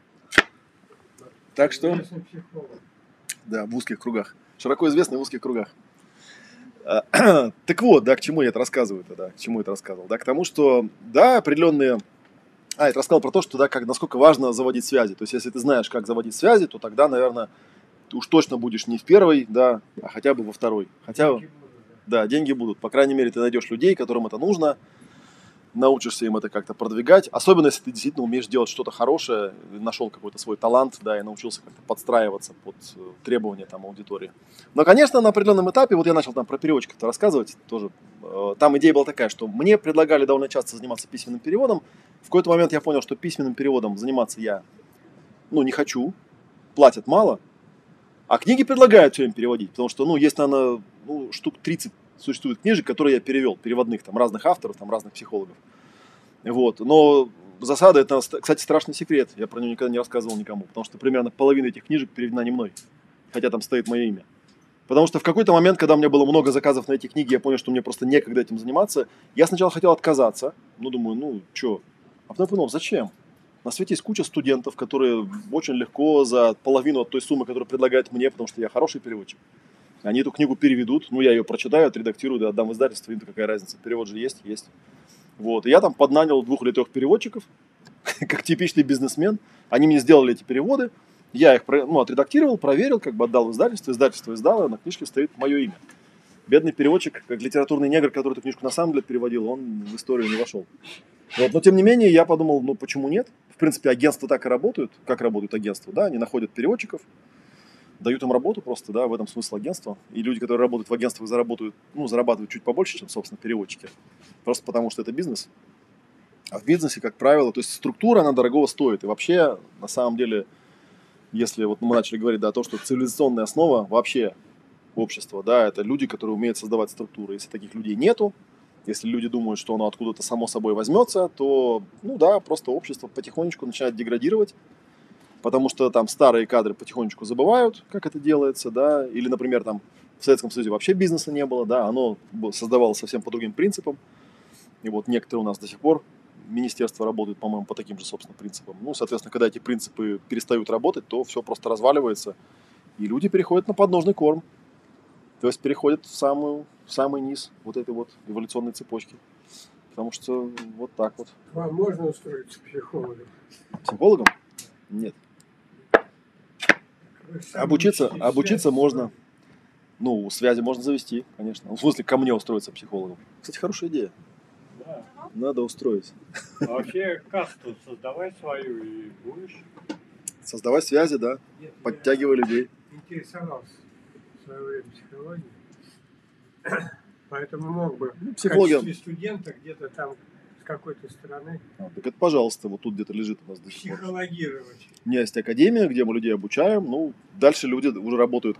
Так что... Известный психолог. Да, в узких кругах. Широко известный в узких кругах. Так вот, да, к чему я это рассказываю-то, да, к чему это рассказывал? Да, к тому, что, да, определенные... это рассказал про то, что, да, насколько важно заводить связи. То есть, если ты знаешь, как заводить связи, то тогда, наверное, ты уж точно будешь не в первой, да, а хотя бы во второй. Хотя... Да, деньги будут. По крайней мере, ты найдешь людей, которым это нужно, научишься им это как-то продвигать. Особенно, если ты действительно умеешь делать что-то хорошее, нашел какой-то свой талант, да, и научился как-то подстраиваться под требования там аудитории. Но, конечно, на определенном этапе, вот я начал там про переводчиков рассказывать, тоже, там идея была такая, что мне предлагали довольно часто заниматься письменным переводом. В какой-то момент я понял, что письменным переводом заниматься я, ну, не хочу, платят мало. А книги предлагают все время переводить, потому что, ну, есть, наверное, ну, штук 30 существует книжек, которые я перевел, переводных, там, разных авторов, там, разных психологов. Вот. Но засада, это, кстати, страшный секрет, я про него никогда не рассказывал никому, потому что примерно половина этих книжек переведена не мной, хотя там стоит мое имя. Потому что в какой-то момент, когда у меня было много заказов на эти книги, я понял, что мне просто некогда этим заниматься, я сначала хотел отказаться, ну, думаю, ну, что, а потом подумал, зачем? На свете есть куча студентов, которые очень легко за половину от той суммы, которую предлагают мне, потому что я хороший переводчик. Они эту книгу переведут, ну, я ее прочитаю, отредактирую, да, отдам в издательство, им-то какая разница, перевод же есть. Вот, и я там поднанял 2 или 3 переводчиков, как типичный бизнесмен. Они мне сделали эти переводы, я их, ну, отредактировал, проверил, как бы отдал в издательство, издательство издало, на книжке стоит мое имя. Бедный переводчик, как литературный негр, который эту книжку на самом деле переводил, он в историю не вошел. Вот, но тем не менее, я подумал, ну почему нет? В принципе, агентства так и работают. Как работают агентства? Да, они находят переводчиков, дают им работу просто, да, в этом смысл агентства. И люди, которые работают в агентствах, зарабатывают чуть побольше, чем, собственно, переводчики. Просто потому, что это бизнес. А в бизнесе, как правило, то есть структура, она дорогого стоит. И вообще, на самом деле, если вот мы начали говорить, да, то, что цивилизационная основа вообще общества, да, это люди, которые умеют создавать структуры. Если таких людей нету, если люди думают, что оно откуда-то само собой возьмется, то, ну да, просто общество потихонечку начинает деградировать, потому что там старые кадры потихонечку забывают, как это делается, да, или, например, там в Советском Союзе вообще бизнеса не было, да, оно создавалось совсем по другим принципам, и вот некоторые у нас до сих пор министерства работают, по-моему, по таким же, собственно, принципам. Ну, соответственно, когда эти принципы перестают работать, то все просто разваливается, и люди переходят на подножный корм. То есть переходят в самый низ вот этой вот эволюционной цепочки. Потому что вот так вот. Вам можно устроиться психологом? Психологом? Нет. Обучиться можно. Ну, связи можно завести, конечно. В смысле, ко мне устроиться психологом. Кстати, хорошая идея. Да. Надо устроить. А вообще касту создавай свою и будешь. Создавай связи, да. Нет, Подтягивай людей. интересовался в свое время психологией. Поэтому мог бы Психология. в качестве студента где-то там с какой-то стороны Так это, пожалуйста, вот тут где-то лежит у нас до сих пор. психологировать. У меня есть академия, где мы людей обучаем. Ну, дальше люди уже работают как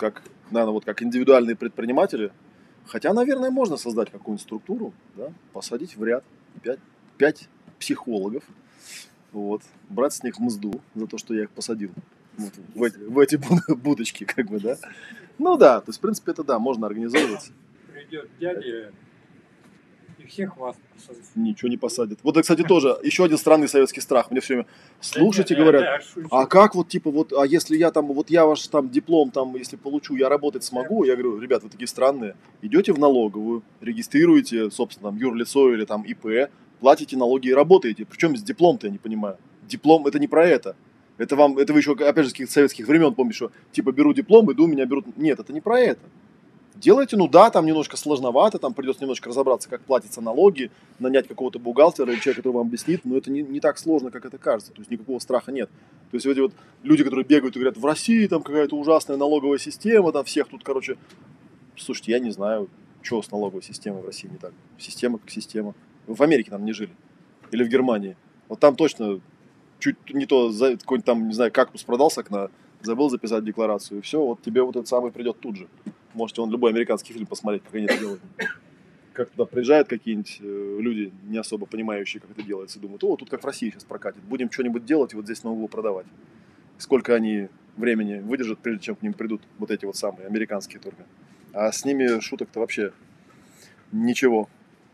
наверное, вот как индивидуальные предприниматели, хотя, наверное, можно создать какую-нибудь структуру, да, посадить в ряд 5 психологов, вот, брать с них мзду за то, что я их посадил вот, в эти будочки, как бы, да. Ну да, то есть, в принципе, это да, можно организовывать. Придет дядя и всех вас посадит. Ничего не посадят. Вот это, кстати, тоже еще один странный советский страх. Мне все время слушайте, говорят, а как вот типа вот, а если я там, вот я ваш там диплом там, если получу, я работать смогу? Я говорю, ребят, вы такие странные. Идете в налоговую, регистрируете, собственно, там юрлицо или там ИП, платите налоги и работаете. Причем с диплом-то я не понимаю. Диплом это не про это. Это вы еще, опять же, с каких-то советских времен помнишь, что типа беру диплом, иду, меня берут. Нет, это не про это. Делайте, ну да, там немножко сложновато, там придется немножко разобраться, как платятся налоги, нанять какого-то бухгалтера или человека, который вам объяснит, но это не так сложно, как это кажется, то есть никакого страха нет. То есть эти вот люди, которые бегают и говорят, в России там какая-то ужасная налоговая система, там всех тут, короче, слушайте, я не знаю, что с налоговой системой в России не так. Система как система. Вы в Америке там не жили. Или в Германии. Вот там точно чуть не то, какой-нибудь там, не знаю, кактус продал с окна, забыл записать декларацию, и все, вот тебе вот этот самый придет тут же. Можете он любой американский фильм посмотреть, как они это делают. Как туда приезжают какие-нибудь люди, не особо понимающие, как это делается, и думают, о, тут как в России сейчас прокатит, будем что-нибудь делать и вот здесь на углу продавать. Сколько они времени выдержат, прежде чем к ним придут вот эти вот самые американские только. А с ними шуток-то вообще ничего.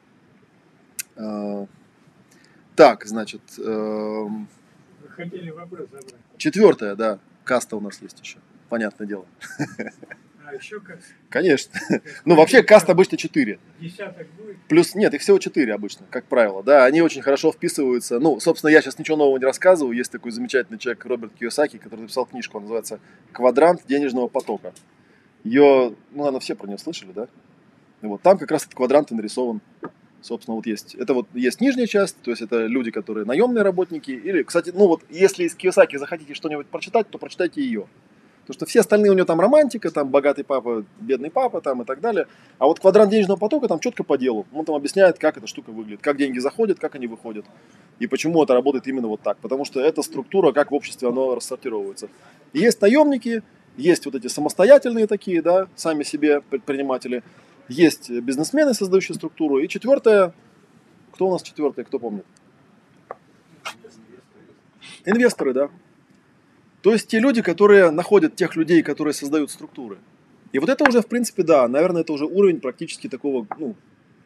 Так, значит... Вы хотели вопрос забрать. 4, да, каста у нас есть еще, понятное дело. А еще как? Конечно. Ну, вообще, каст обычно 4. Десяток будет? Плюс, нет, их всего 4 обычно, как правило. Да, они очень хорошо вписываются. Ну, собственно, я сейчас ничего нового не рассказываю. Есть такой замечательный человек, Роберт Кийосаки, который написал книжку, она называется «Квадрант денежного потока». Ее, ну, наверное, все про нее слышали, да? И вот там как раз этот квадрант и нарисован. Собственно, вот есть. Это вот есть нижняя часть, то есть это люди, которые наемные работники. Или, кстати, ну вот, если из Кийосаки захотите что-нибудь прочитать, то прочитайте ее. Потому что все остальные у него там романтика, там богатый папа, бедный папа там и так далее. А вот квадрант денежного потока там четко по делу. Он там объясняет, как эта штука выглядит, как деньги заходят, как они выходят. И почему это работает именно вот так. Потому что это структура, как в обществе оно рассортировывается. И есть наемники, есть вот эти самостоятельные такие, да, сами себе предприниматели. Есть бизнесмены, создающие структуру. И 4, кто у нас 4, кто помнит? Инвесторы, да. То есть те люди, которые находят тех людей, которые создают структуры. И вот это уже, в принципе, да, наверное, это уже уровень практически такого, ну,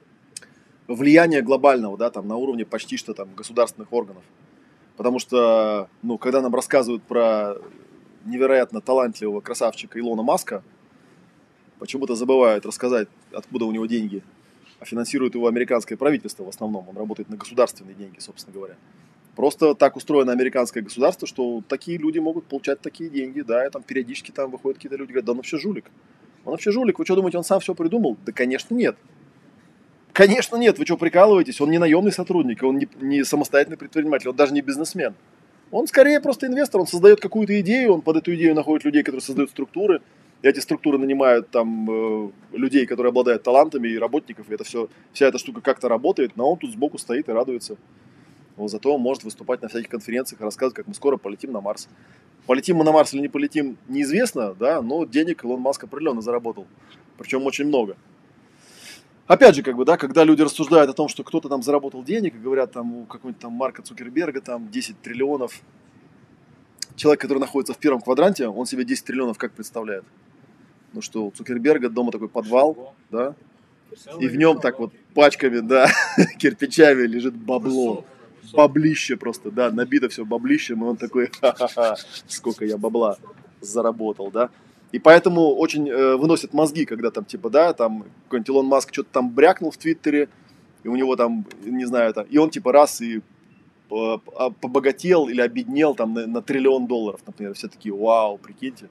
влияния глобального, да, там, на уровне почти что там государственных органов. Потому что, ну, когда нам рассказывают про невероятно талантливого красавчика Илона Маска, почему-то забывают рассказать, откуда у него деньги. А финансирует его американское правительство в основном. Он работает на государственные деньги, собственно говоря. Просто так устроено американское государство, что такие люди могут получать такие деньги, да, и там периодически там выходят какие-то люди, говорят, да он вообще жулик. Он вообще жулик, вы что думаете, он сам все придумал? Да, конечно, нет. Конечно, нет, вы что, прикалываетесь? Он не наемный сотрудник, он не самостоятельный предприниматель, он даже не бизнесмен. Он скорее просто инвестор, он создает какую-то идею, он под эту идею находит людей, которые создают структуры. Эти структуры нанимают там людей, которые обладают талантами и работников, и это все, вся эта штука как-то работает, но он тут сбоку стоит и радуется. Вот зато он может выступать на всяких конференциях и рассказывать, как мы скоро полетим на Марс. Полетим мы на Марс или не полетим, неизвестно, да, но денег Илон Маск определенно заработал. Причем очень много. Опять же, как бы, да, когда люди рассуждают о том, что кто-то там заработал денег, и говорят там у какого-нибудь там Марка Цукерберга там 10 триллионов. Человек, который находится в первом квадранте, он себе 10 триллионов как представляет? Ну что, у Цукерберга дома такой подвал, да, и в нем так вот пачками, да, кирпичами лежит бабло. Баблище просто, да, набито все баблищем, и он такой, ха-ха-ха, сколько я бабла заработал, да. И поэтому очень выносят мозги, когда там, типа, да, там какой-нибудь Илон Маск что-то там брякнул в Твиттере, и у него там, не знаю, там, и он типа раз и побогател или обеднел там на $1 триллион, например. Все такие, вау, прикиньте.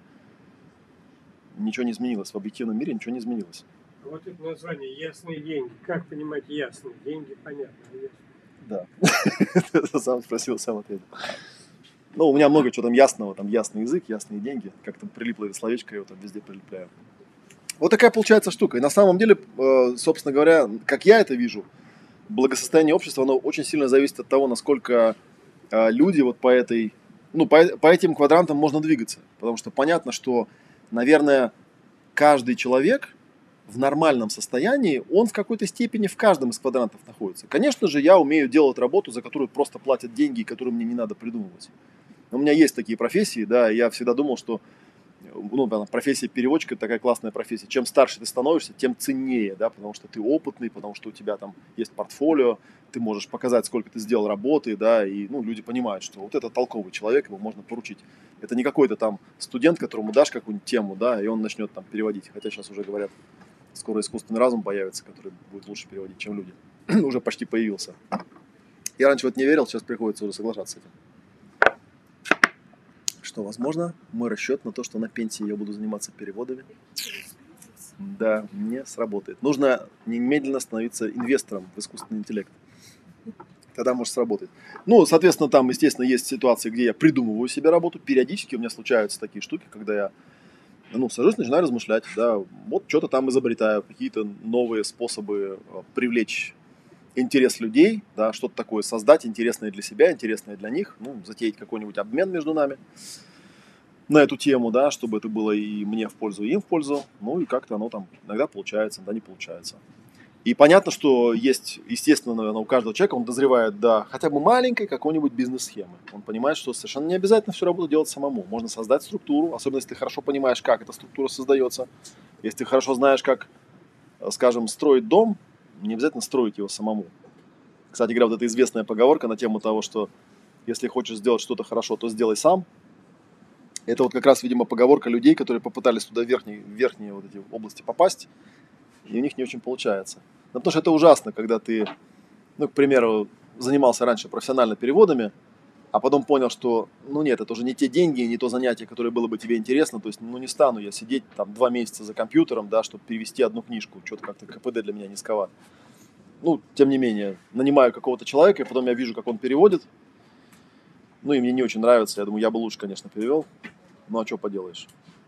Ничего не изменилось, в объективном мире ничего не изменилось. Вот это название «Ясные деньги». Как понимать ясные деньги? Понятно. Да. Ты сам спросил, сам ответил. Ну, у меня много чего там ясного, там ясный язык, ясные деньги. Как-то прилипло это словечко, я его там везде прилепляю. Вот такая получается штука. И на самом деле, собственно говоря, как я это вижу, благосостояние общества, оно очень сильно зависит от того, насколько люди вот по этой, ну, по этим квадрантам можно двигаться. Потому что понятно, что, наверное, каждый человек в нормальном состоянии, он в какой-то степени в каждом из квадрантов находится. Конечно же, я умею делать работу, за которую просто платят деньги, и которую мне не надо придумывать. У меня есть такие профессии, да, я всегда думал, что профессия переводчика – это такая классная профессия. Чем старше ты становишься, тем ценнее, да, потому что ты опытный, потому что у тебя там есть портфолио, ты можешь показать, сколько ты сделал работы, да, и люди понимают, что вот это толковый человек, его можно поручить. Это не какой-то там студент, которому дашь какую-нибудь тему, да, и он начнет там переводить. Хотя сейчас уже говорят, скоро искусственный разум появится, который будет лучше переводить, чем люди. Уже почти появился. Я раньше в это не верил, сейчас приходится уже соглашаться с этим. Что, возможно, мой расчет на то, что на пенсии я буду заниматься переводами, да, не сработает. Нужно немедленно становиться инвестором в искусственный интеллект. Тогда может сработать. Соответственно, там, естественно, есть ситуации, где я придумываю себе работу. Периодически у меня случаются такие штуки, когда я сажусь, начинаю размышлять, да, вот что-то там изобретаю, какие-то новые способы привлечь интерес людей, да, что-то такое создать, интересное для себя, интересное для них, затеять какой-нибудь обмен между нами на эту тему, да, чтобы это было и мне в пользу, и им в пользу, и как-то оно там иногда получается, иногда не получается. И понятно, что есть, естественно, наверное, у каждого человека, он дозревает до хотя бы маленькой какой-нибудь бизнес-схемы. Он понимает, что совершенно не обязательно всю работу делать самому. Можно создать структуру, особенно если ты хорошо понимаешь, как эта структура создается. Если ты хорошо знаешь, как, скажем, строить дом, не обязательно строить его самому. Кстати говоря, вот эта известная поговорка на тему того, что если хочешь сделать что-то хорошо, то сделай сам. Это вот как раз, видимо, поговорка людей, которые попытались туда в верхние вот эти области попасть, и у них не очень получается. Потому что это ужасно, когда ты, к примеру, занимался раньше профессионально переводами, а потом понял, что, нет, это уже не те деньги, не то занятие, которое было бы тебе интересно. То есть, не стану я сидеть там 2 месяца за компьютером, да, чтобы перевести одну книжку. Что-то как-то КПД для меня низковато. Тем не менее, нанимаю какого-то человека, и потом я вижу, как он переводит. И мне не очень нравится. Я думаю, я бы лучше, конечно, перевел. А что поделаешь?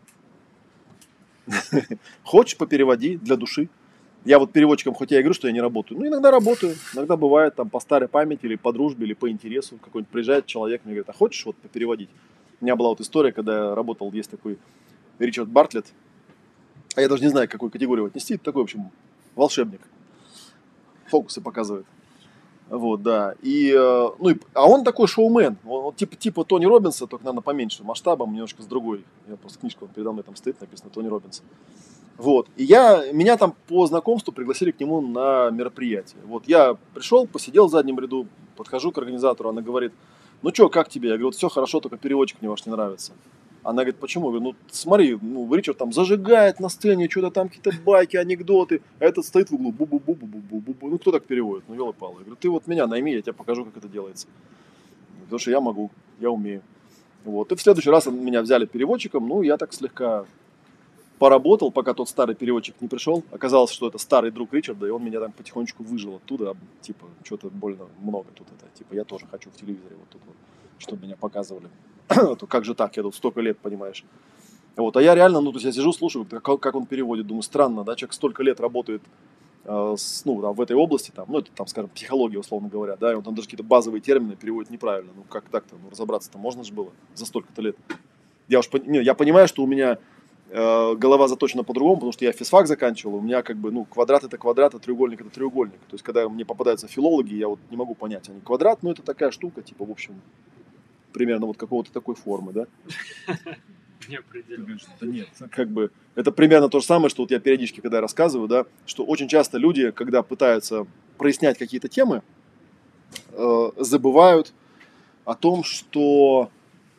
Хочешь, попереводи для души. Я вот переводчиком, хоть я и говорю, что я не работаю, иногда работаю. Иногда бывает там по старой памяти или по дружбе, или по интересу. Какой-нибудь приезжает человек, мне говорит, а хочешь вот попереводить? У меня была вот история, когда я работал, есть такой Ричард Бартлетт. А я даже не знаю, к какой категории его отнести. Это такой, в общем, волшебник. Фокусы показывает. Вот, да. А он такой шоумен. Он типа Тони Роббинса, только, наверное, поменьше масштабом, немножко с другой. Я просто книжку передо мной там стоит, написано Тони Роббинс. Вот. И меня там по знакомству пригласили к нему на мероприятие. Вот я пришел, посидел в заднем ряду, подхожу к организатору, она говорит, как тебе? Я говорю, вот все хорошо, только переводчик мне ваш не нравится. Она говорит, почему? Я говорю, смотри, Ричард там зажигает на сцене, что-то там какие-то байки, анекдоты, а этот стоит в углу, бу-бу-бу-бу-бу-бу-бу. Кто так переводит? Ёлы-палы. Я говорю, ты вот меня найми, я тебе покажу, как это делается. Потому что я могу, я умею. Вот. И в следующий раз меня взяли переводчиком, я так слегка поработал, пока тот старый переводчик не пришел. Оказалось, что это старый друг Ричарда, и он меня там потихонечку выжил оттуда, что-то больно много тут это, я тоже хочу в телевизоре вот тут вот, чтобы меня показывали. То как же так, я тут столько лет, понимаешь. Вот, а я реально, то есть я сижу, слушаю, как он переводит, думаю, странно, да, человек столько лет работает в этой области, это там, скажем, психология, условно говоря, да, и он там даже какие-то базовые термины переводит неправильно, как так-то, разобраться-то можно же было за столько-то лет. Я понимаю, что у меня голова заточена по-другому, потому что я физфак заканчивал, у меня квадрат это квадрат, а треугольник это треугольник. То есть, когда мне попадаются филологи, я вот не могу понять, они квадрат, это такая штука, в общем, примерно вот какого-то такой формы, да? Неопределенно. Да нет, это примерно то же самое, что вот я периодически, когда рассказываю, да, что очень часто люди, когда пытаются прояснять какие-то темы, забывают о том, что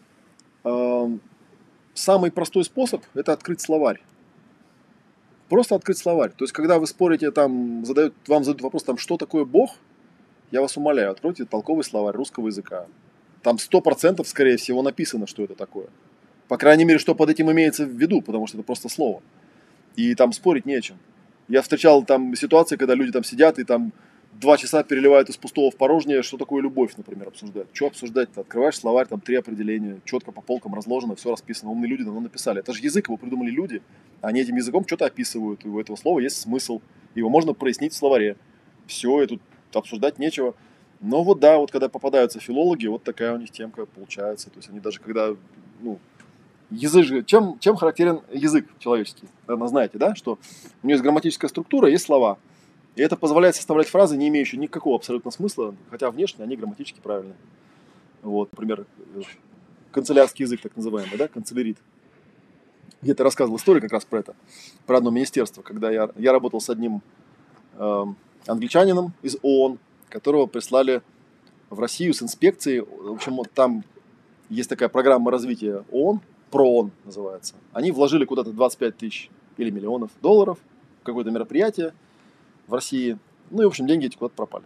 самый простой способ – это открыть словарь. Просто открыть словарь. То есть, когда вы спорите, вам задают вопрос, что такое Бог, я вас умоляю, откройте толковый словарь русского языка. Там 100% скорее всего написано, что это такое. По крайней мере, что под этим имеется в виду, потому что это просто слово. И там спорить не о чем. Я встречал там ситуации, когда люди там сидят и там 2 часа переливают из пустого в порожнее, что такое любовь, например, обсуждают. Что обсуждать-то? Открываешь словарь, там 3 определения, четко по полкам разложено, все расписано. Умные люди давно написали. Это же язык, его придумали люди. Они этим языком что-то описывают. И у этого слова есть смысл. Его можно прояснить в словаре. Все, и тут обсуждать нечего. Но вот да, вот когда попадаются филологи, вот такая у них темка получается. То есть они даже когда язык же, чем характерен язык человеческий? Наверное, знаете, да, что у него есть грамматическая структура, есть слова. И это позволяет составлять фразы, не имеющие никакого абсолютно смысла, хотя внешне они грамматически правильные. Вот, например, канцелярский язык, так называемый, да, канцелярит. Где-то рассказывал историю как раз про это, про одно министерство, когда я работал с одним англичанином из ООН, которого прислали в Россию с инспекцией. В общем, вот там есть такая программа развития ООН, ПРООН называется. Они вложили куда-то 25 тысяч или миллионов долларов в какое-то мероприятие в России. Ну и, в общем, деньги эти куда-то пропали.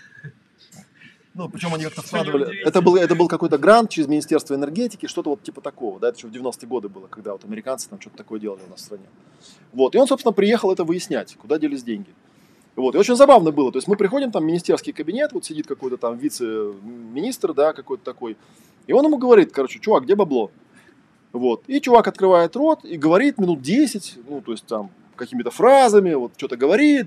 Ну, причем они как-то вкладывали. Это был какой-то грант через Министерство энергетики, что-то вот типа такого. Да, это еще в 90-е годы было, когда вот американцы там что-то такое делали у нас в стране. Вот. И он, собственно, приехал это выяснять, куда делись деньги. Вот. И очень забавно было. То есть мы приходим, там министерский кабинет, вот сидит какой-то там вице-министр, да, какой-то такой. И он ему говорит, короче, чувак, где бабло? Вот. И чувак открывает рот и говорит минут 10, ну, то есть там какими-то фразами, вот что-то говорит.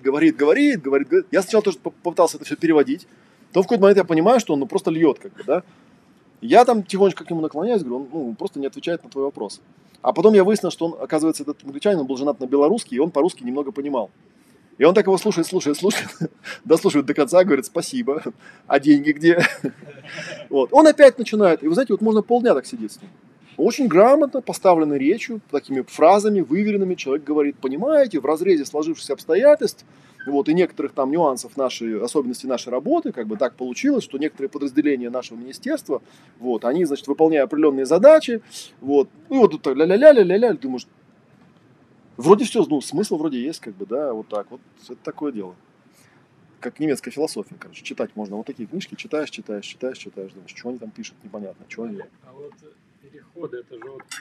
Я сначала тоже попытался это все переводить. То в какой-то момент я понимаю, что он просто льет, как бы, да. Я там тихонечко к нему наклоняюсь, говорю, он просто не отвечает на твой вопрос. А потом я выяснил, что он, оказывается, этот англичанин, он был женат на белорусский, и он по-русски немного понимал. И он так его слушает, дослушивает до конца, говорит, спасибо, а деньги где? Вот. Он опять начинает, и вы знаете, вот можно полдня так сидеть с ним. Очень грамотно поставленной речью, такими фразами выверенными, человек говорит, понимаете, в разрезе сложившихся обстоятельств, вот, и некоторых там нюансов особенностей нашей работы, как бы так получилось, что некоторые подразделения нашего министерства, вот, они, значит, выполняя определенные задачи, вот, и вот тут ля-ля-ля-ля-ля, думаешь, вроде все, ну, смысл вроде есть, как бы, да, вот так, вот, это такое дело. Как немецкая философия, короче, читать можно, вот такие книжки читаешь, думаешь, что они там пишут, непонятно, что они... А вот переходы, это же вот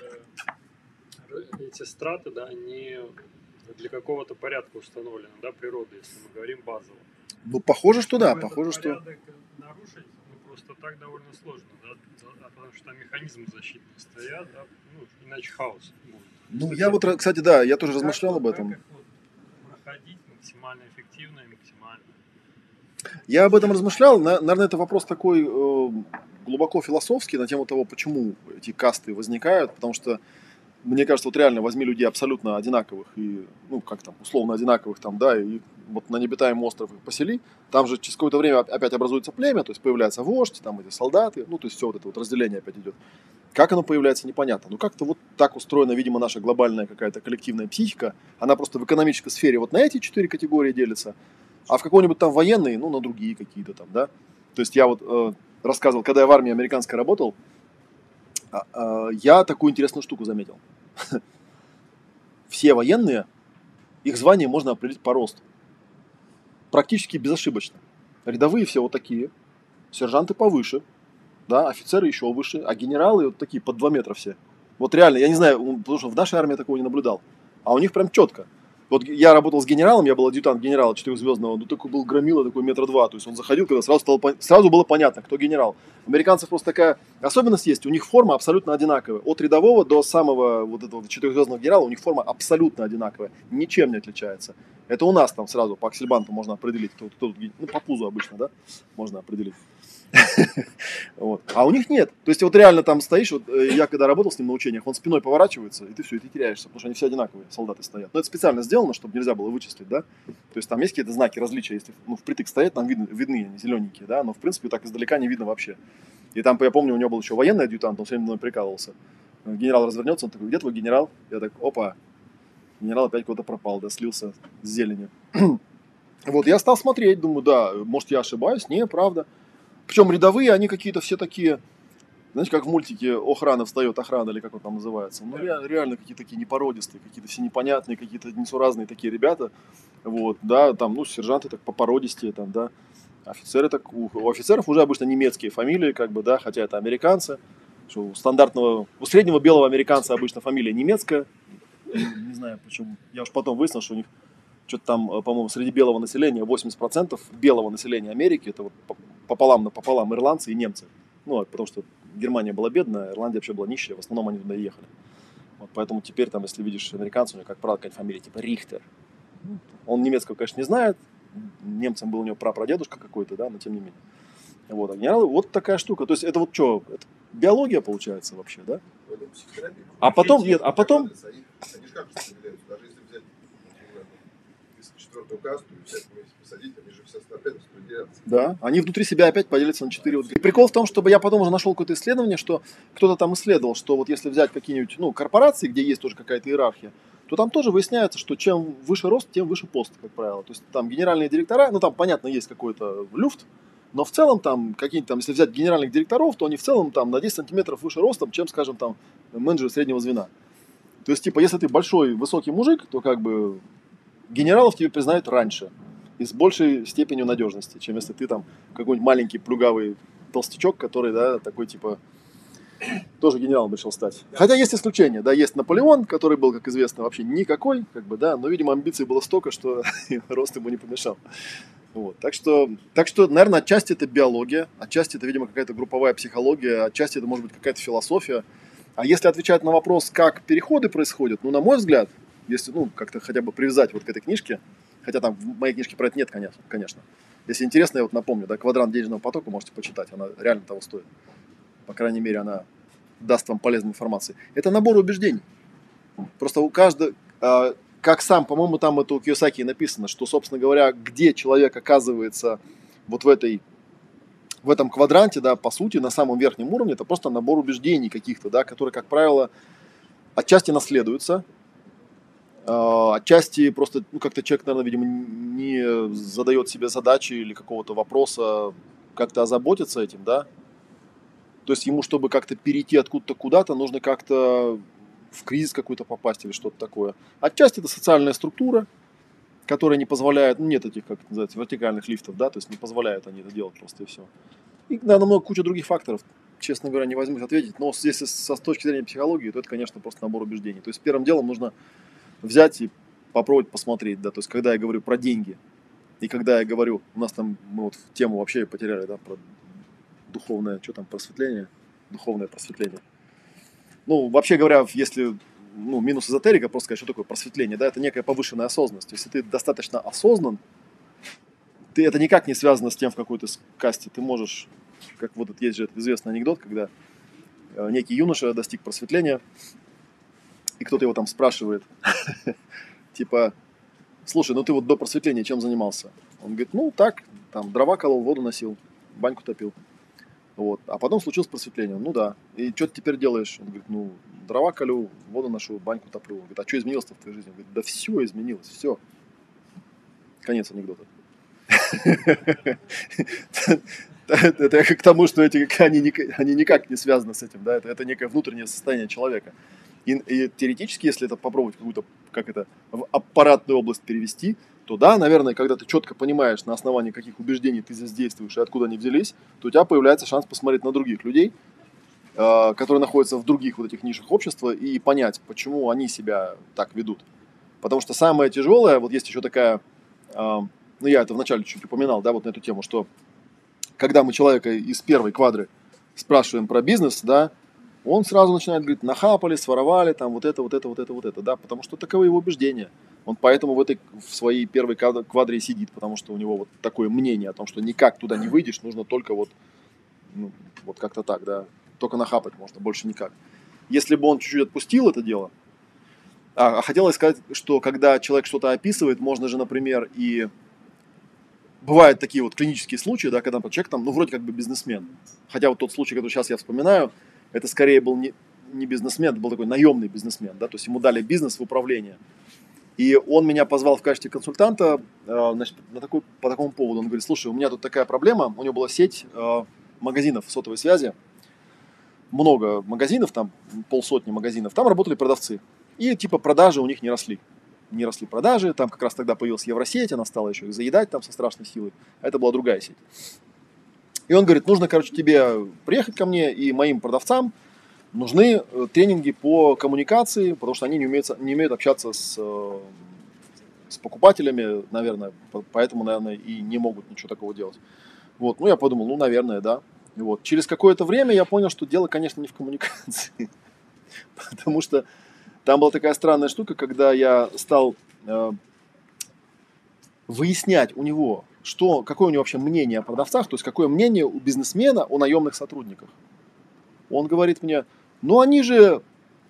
эти страты, да, они для какого-то порядка установлены, да, природы, если мы говорим базово. Ну, похоже, что да, Чтобы похоже, этот что... порядок нарушить, просто так довольно сложно, да, потому что там механизмы защитные стоят, да, иначе хаос будет. Ну, я вот, кстати, да, я тоже размышлял об этом. Как их вот проходить максимально эффективно и максимально? Я об этом размышлял, наверное, это вопрос такой глубоко философский на тему того, почему эти касты возникают, потому что мне кажется, вот реально возьми людей абсолютно одинаковых и, ну, как там, условно одинаковых там, да, и вот на необитаемый остров их посели, там же через какое-то время опять образуется племя, то есть появляется вождь, там эти солдаты, ну, то есть все вот это вот разделение опять идет. Как оно появляется, непонятно. Ну, как-то вот так устроена, видимо, наша глобальная какая-то коллективная психика, она просто в экономической сфере вот на эти 4 категории делится, а в какой-нибудь там военной, ну, на другие какие-то там, да. То есть я вот рассказывал, когда я в армии американской работал, я такую интересную штуку заметил. Все военные, их звание можно определить по росту. Практически безошибочно. Рядовые все вот такие, сержанты повыше, да, офицеры еще выше, а генералы вот такие под 2 метра все. Вот реально, я не знаю, потому что в нашей армии я такого не наблюдал. А у них прям четко. Вот я работал с генералом, я был адъютант генерала 4-звездного, ну такой был громила, такой 2 метра. То есть он заходил, когда сразу было понятно, кто генерал. У американцев просто такая особенность есть, у них форма абсолютно одинаковая. От рядового до самого вот этого 4-звездного генерала у них форма абсолютно одинаковая, ничем не отличается. Это у нас там сразу по аксельбанту можно определить, кто ну по пузу обычно, да, можно определить. Вот. А у них нет. То есть вот реально там стоишь, вот я когда работал с ним на учениях, он спиной поворачивается, и ты все, и ты теряешься, потому что они все одинаковые, солдаты стоят. Но это специально сделано, чтобы нельзя было вычислить, да. То есть там есть какие-то знаки различия, если впритык стоят, там видны они зелененькие, да, но в принципе так издалека не видно вообще. И там, я помню, у него был еще военный адъютант, он все время мной прикалывался. Генерал развернется, он такой, где твой генерал? Я так, опа, генерал опять куда-то пропал, да, слился с зеленью. Вот, я стал смотреть, думаю, да, может я ошибаюсь, не, правда. Причем рядовые, они какие-то все такие, знаете, как в мультике «Охрана встает, охрана», или как он там называется. Ну, реально какие-то такие непородистые, какие-то все непонятные, какие-то несуразные такие ребята. Вот, да, там, ну, сержанты так попородистее, там, да. Офицеры так, у офицеров уже обычно немецкие фамилии, как бы, да, хотя это американцы. Что у среднего белого американца обычно фамилия немецкая. Не знаю почему. Я уж потом выяснил, что у них что-то там, по-моему, среди белого населения 80% белого населения Америки, это вот пополам ирландцы и немцы. Ну, потому что Германия была бедная, Ирландия вообще была нищая, в основном они туда и ехали. Вот, поэтому теперь, там, если видишь американца, у него, как правило, какая-то фамилия типа Рихтер. Он немецкого, конечно, не знает, немцем был у него прапрадедушка какой-то, да, но тем не менее. Вот, а генералы, вот такая штука. То есть это вот что, биология получается вообще, да? Психотерапия. А потом, нет, а потом... Они же как распределяются. Даже если взять, четвертую касту и взять вместе посадить, они же все опять распределяются. Да, они внутри себя опять поделятся на 4. И прикол в том, чтобы я потом уже нашел какое-то исследование, что кто-то там исследовал, что вот если взять какие-нибудь, ну, корпорации, где есть тоже какая-то иерархия, то там тоже выясняется, что чем выше рост, тем выше пост, как правило. То есть там генеральные директора, ну там, понятно, есть какой-то люфт, но в целом там какие-то там, если взять генеральных директоров, то они в целом там на 10 сантиметров выше ростом, чем, скажем, там менеджеры среднего звена. То есть, типа, если ты большой, высокий мужик, то как бы генералов тебе признают раньше и с большей степенью надежности, чем если ты там какой-нибудь маленький плюгавый толстячок, который, да, такой типа тоже генералом решил стать. Хотя есть исключения, да, есть Наполеон, который был, как известно, вообще никакой, как бы, да, но, видимо, амбиций было столько, что рост ему не помешал. Вот. Так что, наверное, отчасти это биология, отчасти это, видимо, какая-то групповая психология, отчасти это может быть какая-то философия. А если отвечать на вопрос, как переходы происходят, ну, на мой взгляд, если, ну, как-то хотя бы привязать вот к этой книжке, хотя там в моей книжке про это нет, конечно. Если интересно, я вот напомню, да, «Квадрант денежного потока» можете почитать, она реально того стоит. По крайней мере, она даст вам полезную информацию. Это набор убеждений. Просто у каждого, как сам, по-моему, там это у Кийосаки написано, что, собственно говоря, где человек оказывается вот в этом квадранте, да, по сути, на самом верхнем уровне, это просто набор убеждений каких-то, да, которые, как правило, отчасти наследуются, отчасти просто, ну, как-то человек, наверное, видимо, не задает себе задачи или какого-то вопроса как-то озаботиться этим, да. То есть ему, чтобы как-то перейти откуда-то куда-то, нужно как-то в кризис какой-то попасть или что-то такое. Отчасти это социальная структура, которая не позволяет, ну, нет этих, как это называется, вертикальных лифтов, да, то есть не позволяют они это делать просто и все. И, наверное, много куча других факторов, честно говоря, не возьмусь ответить, но если с точки зрения психологии, то это, конечно, просто набор убеждений. То есть первым делом нужно взять и попробовать посмотреть, да, то есть когда я говорю про деньги, и когда я говорю, у нас там, мы вот тему вообще потеряли, да, про духовное, что там, просветление, духовное просветление. Ну, вообще говоря, если, ну, минус эзотерика, просто сказать, что такое просветление, да, это некая повышенная осознанность. Если ты достаточно осознан, это никак не связано с тем, в какой ты касте. Ты можешь, как вот есть же известный анекдот, когда некий юноша достиг просветления, и кто-то его там спрашивает, типа, слушай, ну ты вот до просветления чем занимался? Он говорит, ну так, там дрова колол, воду носил, баньку топил. Вот. А потом случилось просветление. Ну да. И что ты теперь делаешь? Он говорит, ну, дрова колю, воду ношу, баньку топлю. Он говорит, а что изменилось-то в твоей жизни? Он говорит, да все изменилось, все. Конец анекдота. Это к тому, что они никак не связаны с этим. Да? Это некое внутреннее состояние человека. И теоретически, если это попробовать какую-то, как это, в аппаратную область перевести, то да, наверное, когда ты четко понимаешь, на основании каких убеждений ты здесь действуешь и откуда они взялись, то у тебя появляется шанс посмотреть на других людей, которые находятся в других вот этих нишах общества, и понять, почему они себя так ведут. Потому что самое тяжелое, вот есть еще такая, ну я это вначале чуть упоминал, да, вот на эту тему, что когда мы человека из первой квадры спрашиваем про бизнес, да, он сразу начинает говорить, нахапали, своровали, там вот это, да, потому что таковы его убеждения. Он поэтому в своей первой квадре сидит, потому что у него вот такое мнение о том, что никак туда не выйдешь, нужно только вот, ну, вот как-то так, да, только нахапать можно, больше никак. Если бы он чуть-чуть отпустил это дело, хотелось сказать, что когда человек что-то описывает, можно же, например, и бывают такие вот клинические случаи, да, когда человек там, ну, вроде как бы бизнесмен, хотя вот тот случай, который сейчас я вспоминаю, это скорее был не бизнесмен, это был такой наемный бизнесмен, да, то есть ему дали бизнес в управление. И он меня позвал в качестве консультанта, значит, по такому поводу. Он говорит, слушай, у меня тут такая проблема, у него была сеть магазинов сотовой связи, много магазинов, там 50 магазинов, там работали продавцы. И типа продажи у них не росли. Не росли продажи, там как раз тогда появилась Евросеть, она стала еще их заедать там со страшной силой. А это была другая сеть. И он говорит, нужно, короче, тебе приехать ко мне и моим продавцам нужны тренинги по коммуникации, потому что они не умеют общаться с покупателями, наверное, поэтому, наверное, и не могут ничего такого делать. Вот, ну, я подумал, ну, наверное, да. И вот. Через какое-то время я понял, что дело, конечно, не в коммуникации, потому что там была такая странная штука, когда я стал выяснять у него, какое у него вообще мнение о продавцах, то есть какое мнение у бизнесмена о наемных сотрудниках. Он говорит мне, ну они же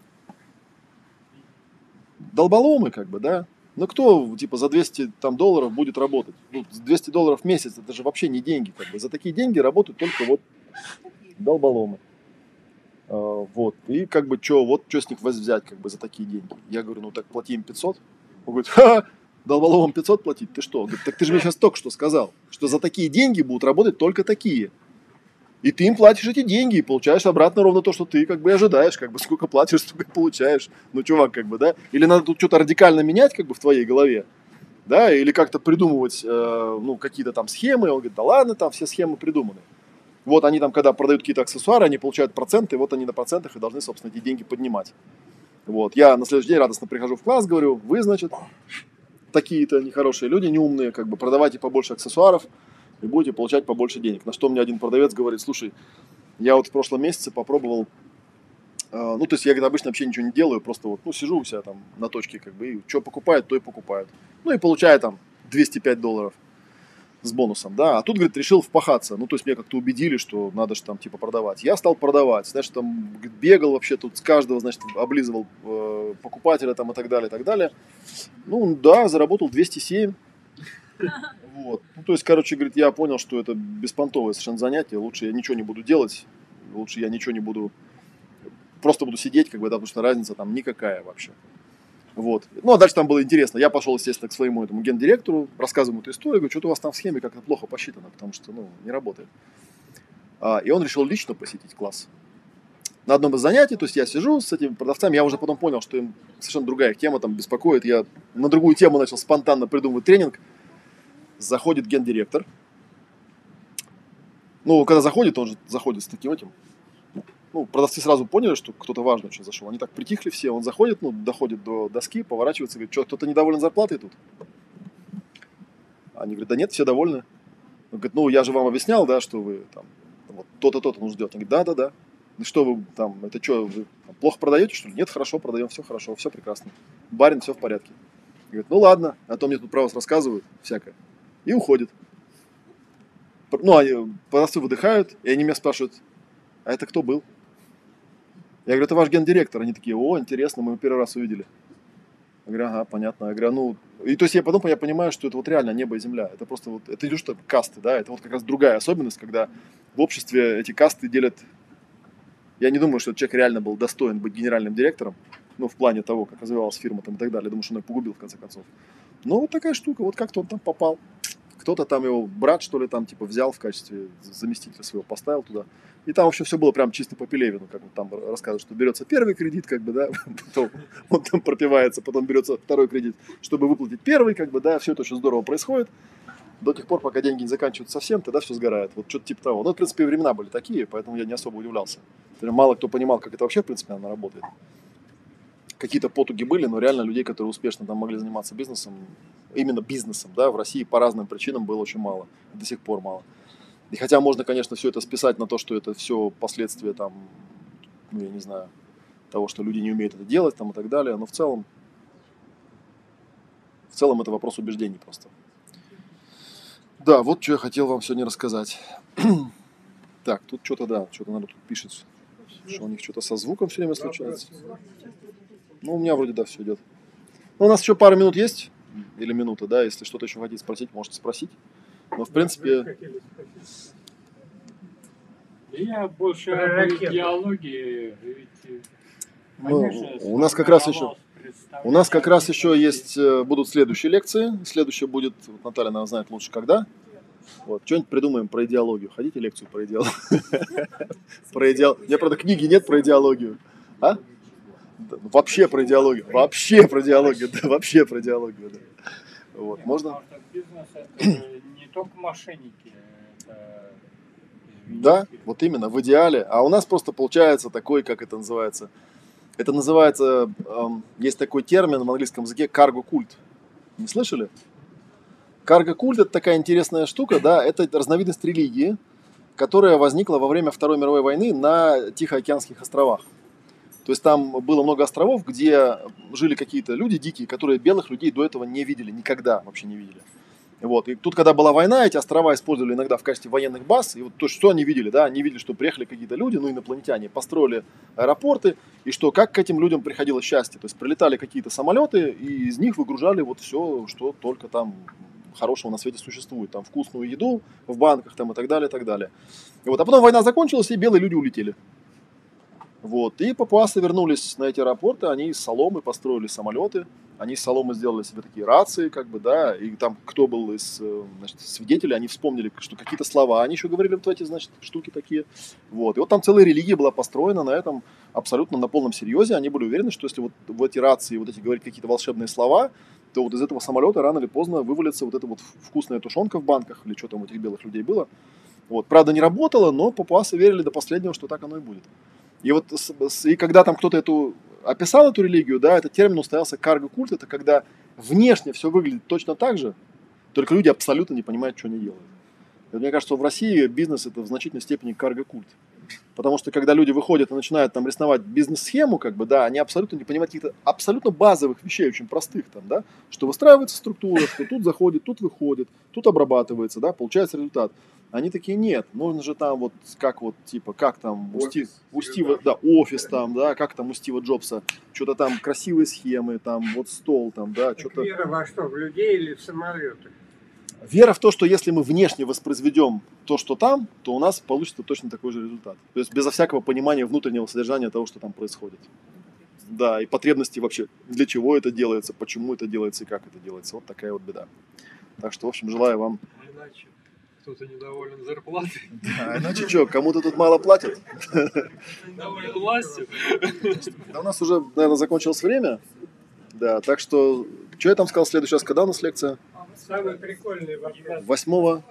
долболомы, как бы, да. Ну кто, типа, за 200 там, долларов будет работать? Ну, 200 долларов в месяц, это же вообще не деньги, как бы. За такие деньги работают только вот долболомы. Вот. И как бы, вот что с них взять, как бы, за такие деньги? Я говорю, ну так плати им 500. Он говорит, ха, долболомам 500 платить? Ты что? Он говорит, так ты же мне сейчас только что сказал, что за такие деньги будут работать только такие. И ты им платишь эти деньги и получаешь обратно ровно то, что ты как бы ожидаешь, как бы сколько платишь, столько и получаешь. Ну, чувак, как бы, да? Или надо тут что-то радикально менять, как бы, в твоей голове, да? Или как-то придумывать, ну, какие-то там схемы. Он говорит, да ладно, там все схемы придуманы. Вот они там, когда продают какие-то аксессуары, они получают проценты, вот они на процентах и должны, собственно, эти деньги поднимать. Вот. Я на следующий день радостно прихожу в класс, говорю, вы, значит, такие-то нехорошие люди, неумные, как бы, продавайте побольше аксессуаров, и будете получать побольше денег. На что мне один продавец говорит, слушай, я вот в прошлом месяце попробовал, ну, то есть я, говорит, обычно вообще ничего не делаю, просто вот, ну, сижу у себя там на точке, как бы, и что покупают, то и покупают. Ну, и получаю там 205 долларов с бонусом, да, а тут, говорит, решил впахаться, ну, то есть меня как-то убедили, что надо же там, типа, продавать. Я стал продавать, значит, там, говорит, бегал вообще тут с каждого, значит, облизывал покупателя там и так далее, и так далее. Ну, да, заработал 207. Вот. Ну, то есть, короче, говорит, я понял, что это беспонтовое совершенно занятие, лучше я ничего не буду делать, лучше я ничего не буду, просто буду сидеть, как бы, да, потому что разница там никакая вообще. Вот. Ну, а дальше там было интересно. Я пошел, естественно, к своему этому гендиректору, рассказываю эту историю, говорю, что-то у вас там в схеме как-то плохо посчитано, потому что, ну, не работает. И он решил лично посетить класс. На одном из занятий, то есть я сижу с этими продавцами, я уже потом понял, что им совершенно другая тема там беспокоит. Я на другую тему начал спонтанно придумывать тренинг. Заходит гендиректор. Ну, когда заходит, он же заходит с таким этим. Ну, продавцы сразу поняли, что кто-то важный очень зашел. Они так притихли все. Он заходит, ну, доходит до доски, поворачивается, говорит, что, кто-то недоволен зарплатой тут? Они говорят, да нет, все довольны. Он говорит, ну, я же вам объяснял, да, что вы там, вот то-то, то-то нужно делать. Они говорят, да. Ну, что вы там, это что, вы там, плохо продаете, что ли? Нет, хорошо, продаем, все хорошо, все прекрасно. Барин, все в порядке. Говорит, ну, ладно, а то мне тут про вас рассказывают всякое. И уходит. Ну, они, продавцы выдыхают, и они меня спрашивают, а это кто был? Я говорю, это ваш гендиректор. Они такие, о, интересно, мы его первый раз увидели. Я говорю, ага, понятно. Я говорю, ну, и то есть я потом понимаю, что это вот реально небо и земля. Это просто вот, это идешь касты, да, это вот как раз другая особенность, когда в обществе эти касты делят. Я не думаю, что этот человек реально был достоин быть генеральным директором, ну, в плане того, как развивалась фирма там и так далее. Я думаю, что он ее погубил в конце концов. Но вот такая штука, вот как-то он там попал. Кто-то там его брат, что ли, там, типа, взял в качестве заместителя своего, поставил туда. И там вообще все было прям чисто по Пелевину, как он там рассказывает, что берется первый кредит, как бы, да, потом он там пропивается, потом берется второй кредит, чтобы выплатить первый, как бы, да, все это очень здорово происходит. До тех пор, пока деньги не заканчиваются совсем, тогда все сгорает. Вот что-то типа того. Ну, в принципе, времена были такие, поэтому я не особо удивлялся. Мало кто понимал, как это вообще, в принципе, она работает. Какие-то потуги были, но реально людей, которые успешно там могли заниматься бизнесом, именно бизнесом, да, в России по разным причинам было очень мало. До сих пор мало. И хотя можно, конечно, все это списать на то, что это все последствия там, ну, я не знаю, того, что люди не умеют это делать там и так далее, но в целом это вопрос убеждений просто. Да, вот что я хотел вам сегодня рассказать. Так, тут что-то, да, что-то народ тут пишет, что у них что-то со звуком все время случается. Ну, у меня вроде, да, все идет. Ну, у нас еще пару минут есть, или минута, да, если что-то еще хотите спросить, можете спросить. Но, в принципе... Я больше о идеологии, ведь, конечно, у нас как раз еще есть, будут следующие лекции. Следующая будет, вот Наталья, наверное, знает лучше когда. Вот, что-нибудь придумаем про идеологию. Хотите лекцию про идеологию? У меня, правда, книги нет про идеологию. А? Вообще про идеологию. Вообще про идеологию. Вот, можно? Бизнес это не только мошенники. Да, вот именно, в идеале. А у нас просто получается такой, как это называется. Это называется, есть такой термин в английском языке, карго-культ. Не слышали? Карго-культ – это такая интересная штука, да, это разновидность религии, которая возникла во время Второй мировой войны на Тихоокеанских островах. То есть там было много островов, где жили какие-то люди дикие, которые белых людей до этого не видели, никогда вообще не видели. Вот. И тут, когда была война, эти острова использовали иногда в качестве военных баз. И вот то, что они видели, да, они видели, что приехали какие-то люди, ну, инопланетяне, построили аэропорты, и что как к этим людям приходило счастье. То есть прилетали какие-то самолеты, и из них выгружали вот все, что только там хорошего на свете существует. Там вкусную еду в банках там, и так далее, и так далее. И вот. А потом война закончилась, и белые люди улетели. Вот. И папуасы вернулись на эти аэропорты, они из соломы построили самолеты, они из соломы сделали себе такие рации, как бы, да, и там кто был из, значит, свидетелей, они вспомнили, что какие-то слова они еще говорили вот эти, значит, штуки такие. Вот. И вот там целая религия была построена на этом абсолютно на полном серьезе. Они были уверены, что если вот в эти рации вот эти говорить какие-то волшебные слова, то вот из этого самолета рано или поздно вывалится вот эта вот вкусная тушенка в банках, или что там у этих белых людей было. Вот. Правда, не работало, но папуасы верили до последнего, что так оно и будет. И вот и когда там кто-то описал эту религию, да, этот термин устоялся карго-культ, это когда внешне все выглядит точно так же, только люди абсолютно не понимают, что они делают. И вот мне кажется, что в России бизнес это в значительной степени карго-культ. Потому что когда люди выходят и начинают там рисовать бизнес-схему, как бы, да, они абсолютно не понимают каких-то абсолютно базовых вещей, очень простых там, да, что выстраивается структура, что тут заходит, тут выходит, тут обрабатывается, да, получается результат. Они такие, нет, нужно же там вот, как вот, типа, как там у Стива, да, офис там, да, как там у Стива Джобса, что-то там красивые схемы, там вот стол там, да, что-то. Вера во что, в людей или в самолеты? Вера в то, что если мы внешне воспроизведем то, что там, то у нас получится точно такой же результат. То есть безо всякого понимания внутреннего содержания того, что там происходит. Да, и потребности вообще, для чего это делается, почему это делается и как это делается. Вот такая вот беда. Так что, в общем, желаю вам... Иначе кто-то недоволен зарплатой. Да, иначе что, кому-то тут мало платят? Недоволен властью. Да, у нас уже, наверное, закончилось время. Да, так что, что я там сказал в следующий раз, когда у нас лекция? Самый прикольный вопрос. 8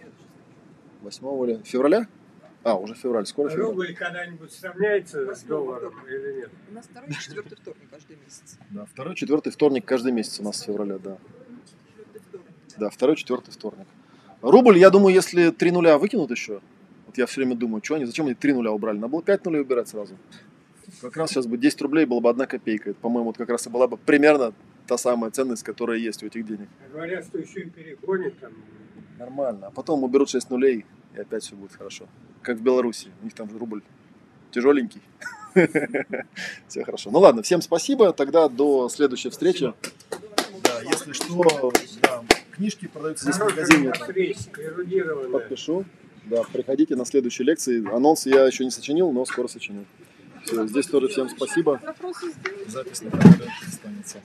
февраля? А, уже февраль, скоро февраль. Рубль когда-нибудь сравняется с долларом или нет? У нас 2-4 вторник каждый месяц. Да, 2-4 вторник каждый месяц у нас с февраля, да. Да, 2-4 вторник. Рубль, я думаю, если 3 нуля выкинут еще, вот я все время думаю, что они, зачем они 3 нуля убрали? Надо было 5 нулей убирать сразу. Как раз сейчас бы 10 рублей было бы 1 копейка. Это, по-моему, вот как раз и была бы примерно та самая ценность, которая есть у этих денег. Говорят, что еще и перегонят там. Нормально. А потом уберут 6 нулей, и опять все будет хорошо. Как в Беларуси. У них там же рубль тяжеленький. Все хорошо. Ну ладно, всем спасибо. Тогда до следующей встречи. Да, если что, да, книжки продаются здесь в магазине. Подпишу. Да, приходите на следующие лекции. Анонс я еще не сочинил, но скоро сочиню. Все, здесь тоже всем спасибо. Запись на канале останется.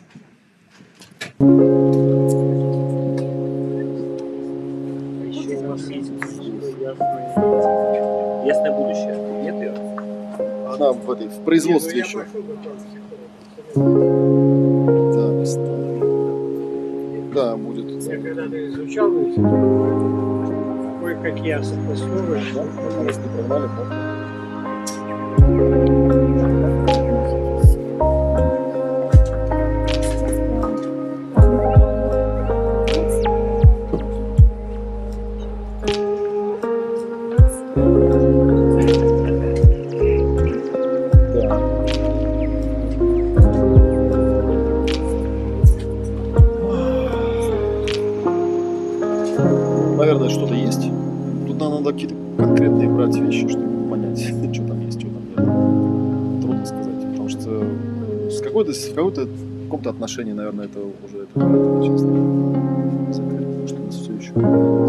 Ясное будущее. Нет ее? Она в производстве еще. Да, будет. Я когда-то изучал кое-какие основы. Да, раз не прогнали, можно. Наверное, что-то есть. Тут надо какие-то конкретные брать вещи, чтобы понять, что там есть, что там нет. Трудно сказать, потому что в каком-то отношении, наверное, это уже это честно. Потому что у нас все еще